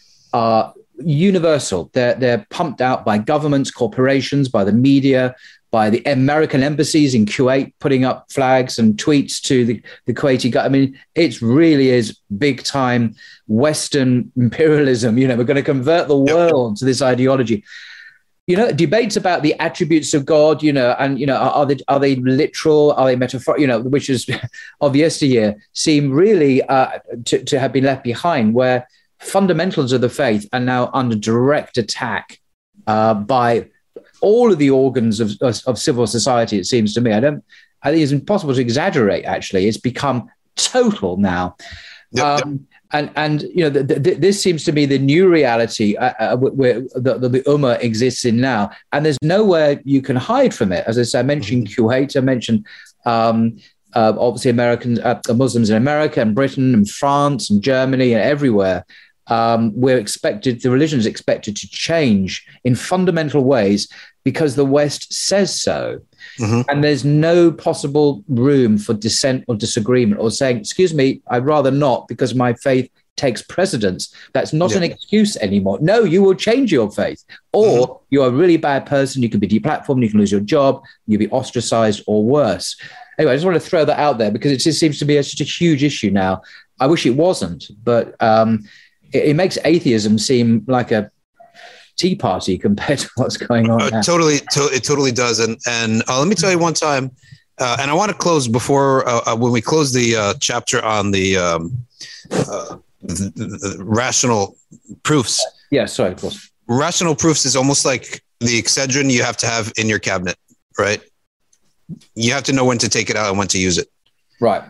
are universal. They're, they're pumped out by governments, corporations, by the media, by the American embassies in Kuwait, putting up flags and tweets to the, the Kuwaiti government. I mean, it really is big time Western imperialism. You know, we're going to convert the world to this ideology. You know, debates about the attributes of God, you know, and, you know, are, are they are they literal? Are they metaphorical? You know, which is of yesteryear, seem really uh, to, to have been left behind, where fundamentals of the faith are now under direct attack uh, by all of the organs of, of, of civil society, it seems to me. I don't. I think it's impossible to exaggerate. Actually, it's become total now, yep, um, yep. and and you know, the, the, this seems to be the new reality uh, uh, where the, the, the Ummah exists in now, and there's nowhere you can hide from it. As I said, I mentioned mm-hmm. Kuwait. I mentioned um, uh, obviously Americans, uh, Muslims in America and Britain and France and Germany and everywhere. Um, we're expected, the religion is expected to change in fundamental ways because the West says so. Mm-hmm. And there's no possible room for dissent or disagreement or saying, excuse me, I'd rather not because my faith takes precedence. That's not yeah. an excuse anymore. No, you will change your faith. Or mm-hmm. you're a really bad person. You can be deplatformed. You can lose your job. You'll be ostracized or worse. Anyway, I just want to throw that out there because it just seems to be a, such a huge issue now. I wish it wasn't, but um, it, it makes atheism seem like a tea party compared to what's going on now. Uh, totally, to- it totally does. And and uh, let me tell you one time, uh, and I want to close before uh, uh, when we close the uh, chapter on the, um, uh, the, the, the rational proofs. Yeah, sorry, of course. Rational proofs is almost like the Excedrin you have to have in your cabinet, right? You have to know when to take it out and when to use it. Right.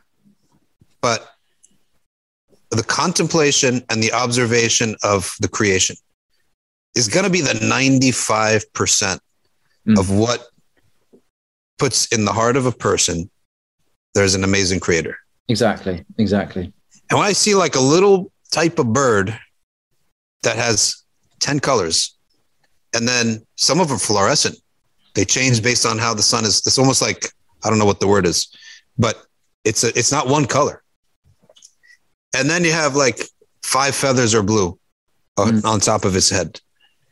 But the contemplation and the observation of the creation is going to be the ninety-five percent mm. of what puts in the heart of a person, there's an amazing creator. Exactly. Exactly. And when I see like a little type of bird that has ten colors, and then some of them fluorescent, they change based on how the sun is. It's almost like, I don't know what the word is, but it's a, it's not one color. And then you have like five feathers are blue on, mm. on top of its head.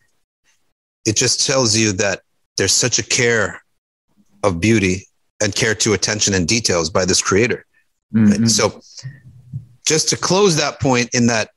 It just tells you that there's such a care of beauty and care to attention and details by this creator. Mm-hmm. Right? So just to close that point in that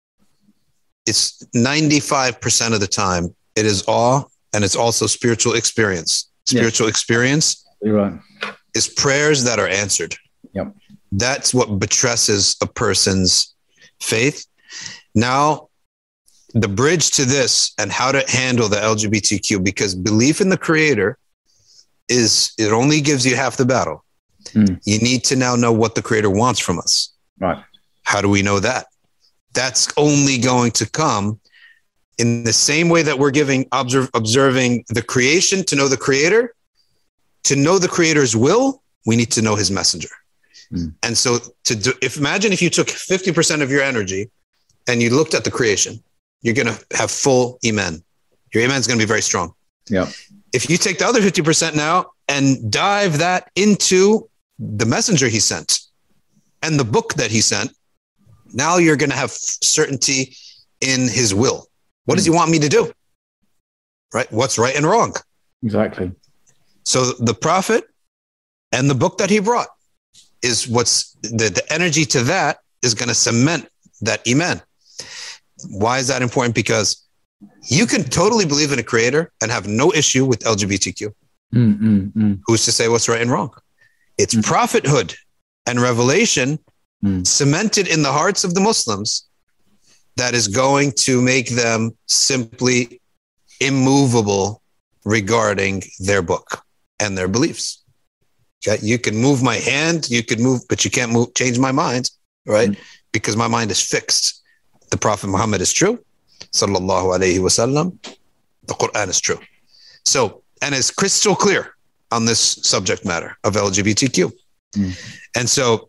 it's ninety-five percent of the time, it is awe and it's also spiritual experience. Spiritual yeah. experience You're right. is prayers that are answered. Yep. that's what buttresses a person's faith. Now, the bridge to this and how to handle the L G B T Q, because belief in the creator is, it only gives you half the battle. Mm. You need to now know what the creator wants from us. Right. How do we know that? That's only going to come in the same way that we're giving observe, observing the creation to know the creator. To know the creator's will, we need to know his messenger. Mm. And so to do, if imagine if you took fifty percent of your energy and you looked at the creation, you're going to have full iman. Your iman is going to be very strong. Yeah. If you take the other fifty percent now and dive that into the messenger he sent and the book that he sent, now you're going to have certainty in his will. What does he want me to do? Right? What's right and wrong? Exactly. So the prophet and the book that he brought is what's the, the energy to that is going to cement that iman. Why is that important? Because you can totally believe in a creator and have no issue with L G B T Q. Mm, mm, mm. Who's to say what's right and wrong? It's mm. prophethood and revelation mm. cemented in the hearts of the Muslims that is going to make them simply immovable regarding their book and their beliefs. Okay? You can move my hand, you could move, but you can't move, change my mind, right? Mm. Because my mind is fixed. The Prophet Muhammad is true. Sallallahu alayhi wasallam. The Quran is true. So, and it's crystal clear on this subject matter of L G B T Q. Mm. And so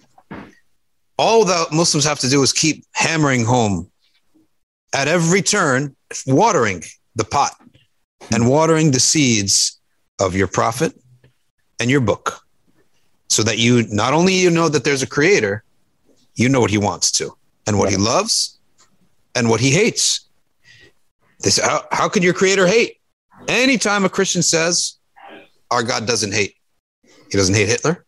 all that Muslims have to do is keep hammering home at every turn, watering the pot and watering the seeds of your prophet and your book, so that you not only you know that there's a creator, you know what he wants to and what yeah. he loves and what he hates. They say, how, how could your creator hate? Anytime a Christian says our God doesn't hate, he doesn't hate Hitler,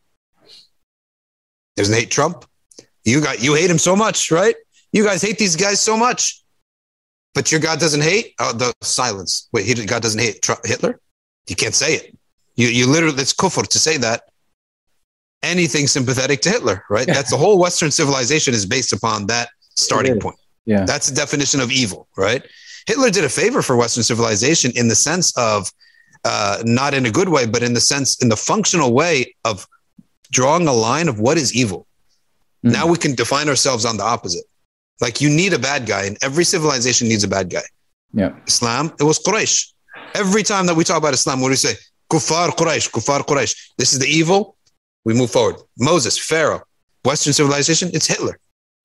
he doesn't hate Trump. You got you hate him so much, right? You guys hate these guys so much, but your God doesn't hate. Oh, the silence. Wait, he, God doesn't hate Trump, Hitler? You can't say it. You you literally, it's kufr to say that. Anything sympathetic to Hitler, right? Yeah. That's the whole Western civilization is based upon that starting point. Yeah, that's the definition of evil, right? Hitler did a favor for Western civilization in the sense of uh, not in a good way, but in the sense, in the functional way of drawing a line of what is evil. Mm. Now we can define ourselves on the opposite. Like you need a bad guy, and every civilization needs a bad guy. Yeah. Islam, it was Quraysh. Every time that we talk about Islam, what do we say? Kuffar Quraysh, Kuffar Quraysh. This is the evil. We move forward. Moses, Pharaoh, Western civilization, it's Hitler.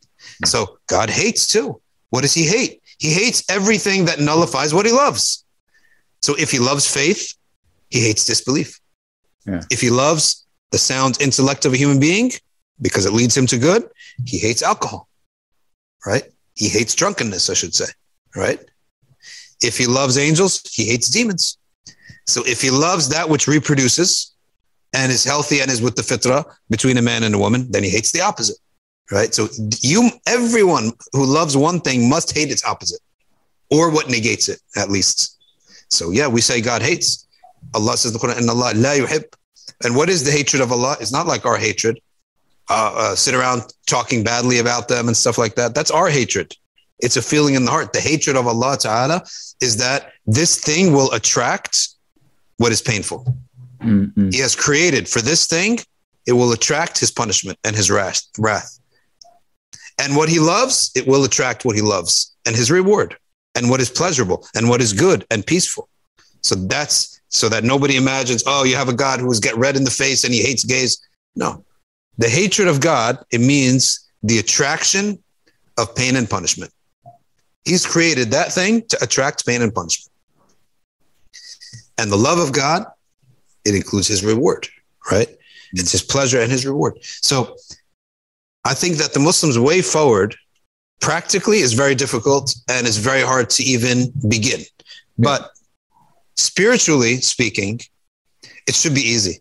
So God hates too. What does he hate? He hates everything that nullifies what he loves. So if he loves faith, he hates disbelief. Yeah. If he loves the sound intellect of a human being, because it leads him to good, he hates alcohol, right? He hates drunkenness, I should say, right? If he loves angels, he hates demons. So if he loves that which reproduces and is healthy and is with the fitrah between a man and a woman, then he hates the opposite, right? So you, everyone who loves one thing must hate its opposite or what negates it, at least. So yeah, we say God hates. Allah says in the Quran, "Inna Allah la yuhib." And what is the hatred of Allah? It's not like our hatred. Uh, uh, sit around talking badly about them and stuff like that. That's our hatred. It's a feeling in the heart. The hatred of Allah Ta'ala is that this thing will attract what is painful. Mm-hmm. He has created for this thing, it will attract his punishment and his wrath. wrath. And what he loves, it will attract what he loves and his reward and what is pleasurable and what is good and peaceful. So that's so that nobody imagines, oh, you have a God who is get red in the face and he hates gays. No. The hatred of God, it means the attraction of pain and punishment. He's created that thing to attract pain and punishment. And the love of God, it includes his reward, right? Mm-hmm. It's his pleasure and his reward. So I think that the Muslims' way forward practically is very difficult and it's very hard to even begin. Yeah. But spiritually speaking, it should be easy.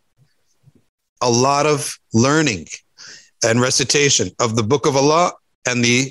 A lot of learning and recitation of the book of Allah and the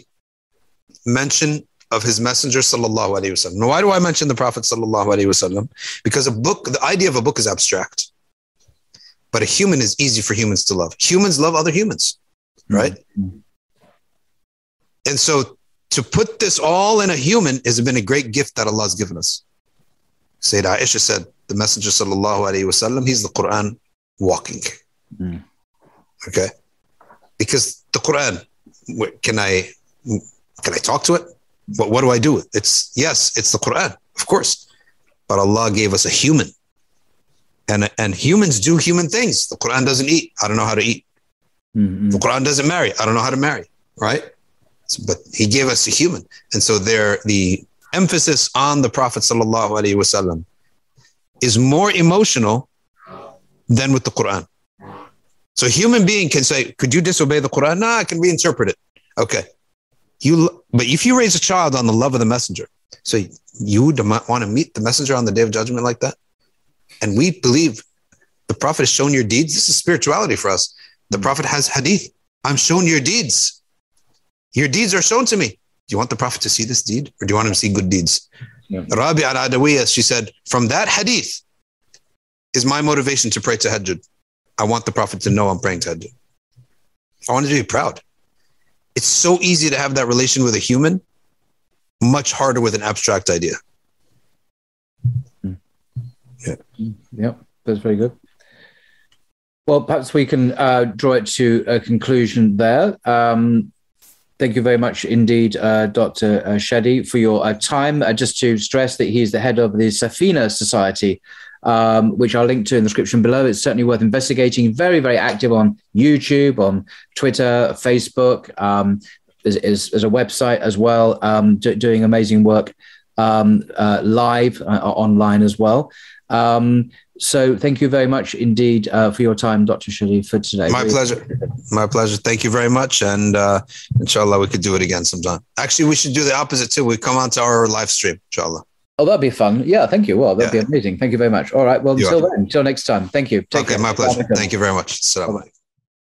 mention of his messenger sallallahu alaihi wasallam. Now, why do I mention the Prophet sallallahu alaihi wasallam? Because a book, the idea of a book is abstract, but a human is easy for humans to love. Humans love other humans. right? Mm-hmm. And so to put this all in a human has been a great gift that Allah has given us. Sayyidah Aisha said, the Messenger sallallahu alaihi wasallam, he's the Quran walking. Mm. Okay? Because the Quran, can I can I talk to it? What, what do I do with it? It's, yes, it's the Quran, of course. But Allah gave us a human. And, and humans do human things. The Quran doesn't eat. I don't know how to eat. Mm-hmm. The Quran doesn't marry. I don't know how to marry, right? So, but he gave us a human. And so there, the emphasis on the Prophet sallallahu alaihi wasallam is more emotional than with the Quran. So a human being can say, could you disobey the Quran? No, it can be interpreted. Okay. You, but if you raise a child on the love of the messenger, so you would want to meet the messenger on the day of judgment like that? And we believe the Prophet has shown your deeds. This is spirituality for us. The Prophet has hadith. I'm shown your deeds. Your deeds are shown to me. Do you want the Prophet to see this deed, or do you want him to see good deeds? Yeah. Rabi al-Adawiyah, she said, from that hadith is my motivation to pray tahajjud. I want the Prophet to know I'm praying tahajjud. I want to be proud. It's so easy to have that relation with a human, much harder with an abstract idea. Yeah. Yeah, that's very good. Well, perhaps we can uh, draw it to a conclusion there. Um, thank you very much indeed, uh, Doctor Shadi, for your uh, time. Uh, just to stress that he's the head of the Safina Society, um, which I'll link to in the description below. It's certainly worth investigating. Very, very active on YouTube, on Twitter, Facebook. Um, there's, there's a website as well, um, do, doing amazing work um, uh, live, uh, online as well. Um, so thank you very much indeed uh, for your time, Doctor Shadi, for today. My pleasure. My pleasure. Thank you very much. And uh, inshallah, we could do it again sometime. Actually, we should do the opposite too. We come on to our live stream, inshallah. Oh, that'd be fun. Yeah, thank you. Well, that'd yeah. be amazing. Thank you very much. All right. Well, until then, until next time. Thank you. Take okay, care. My pleasure. Thank you very much. Assalamu alaikum.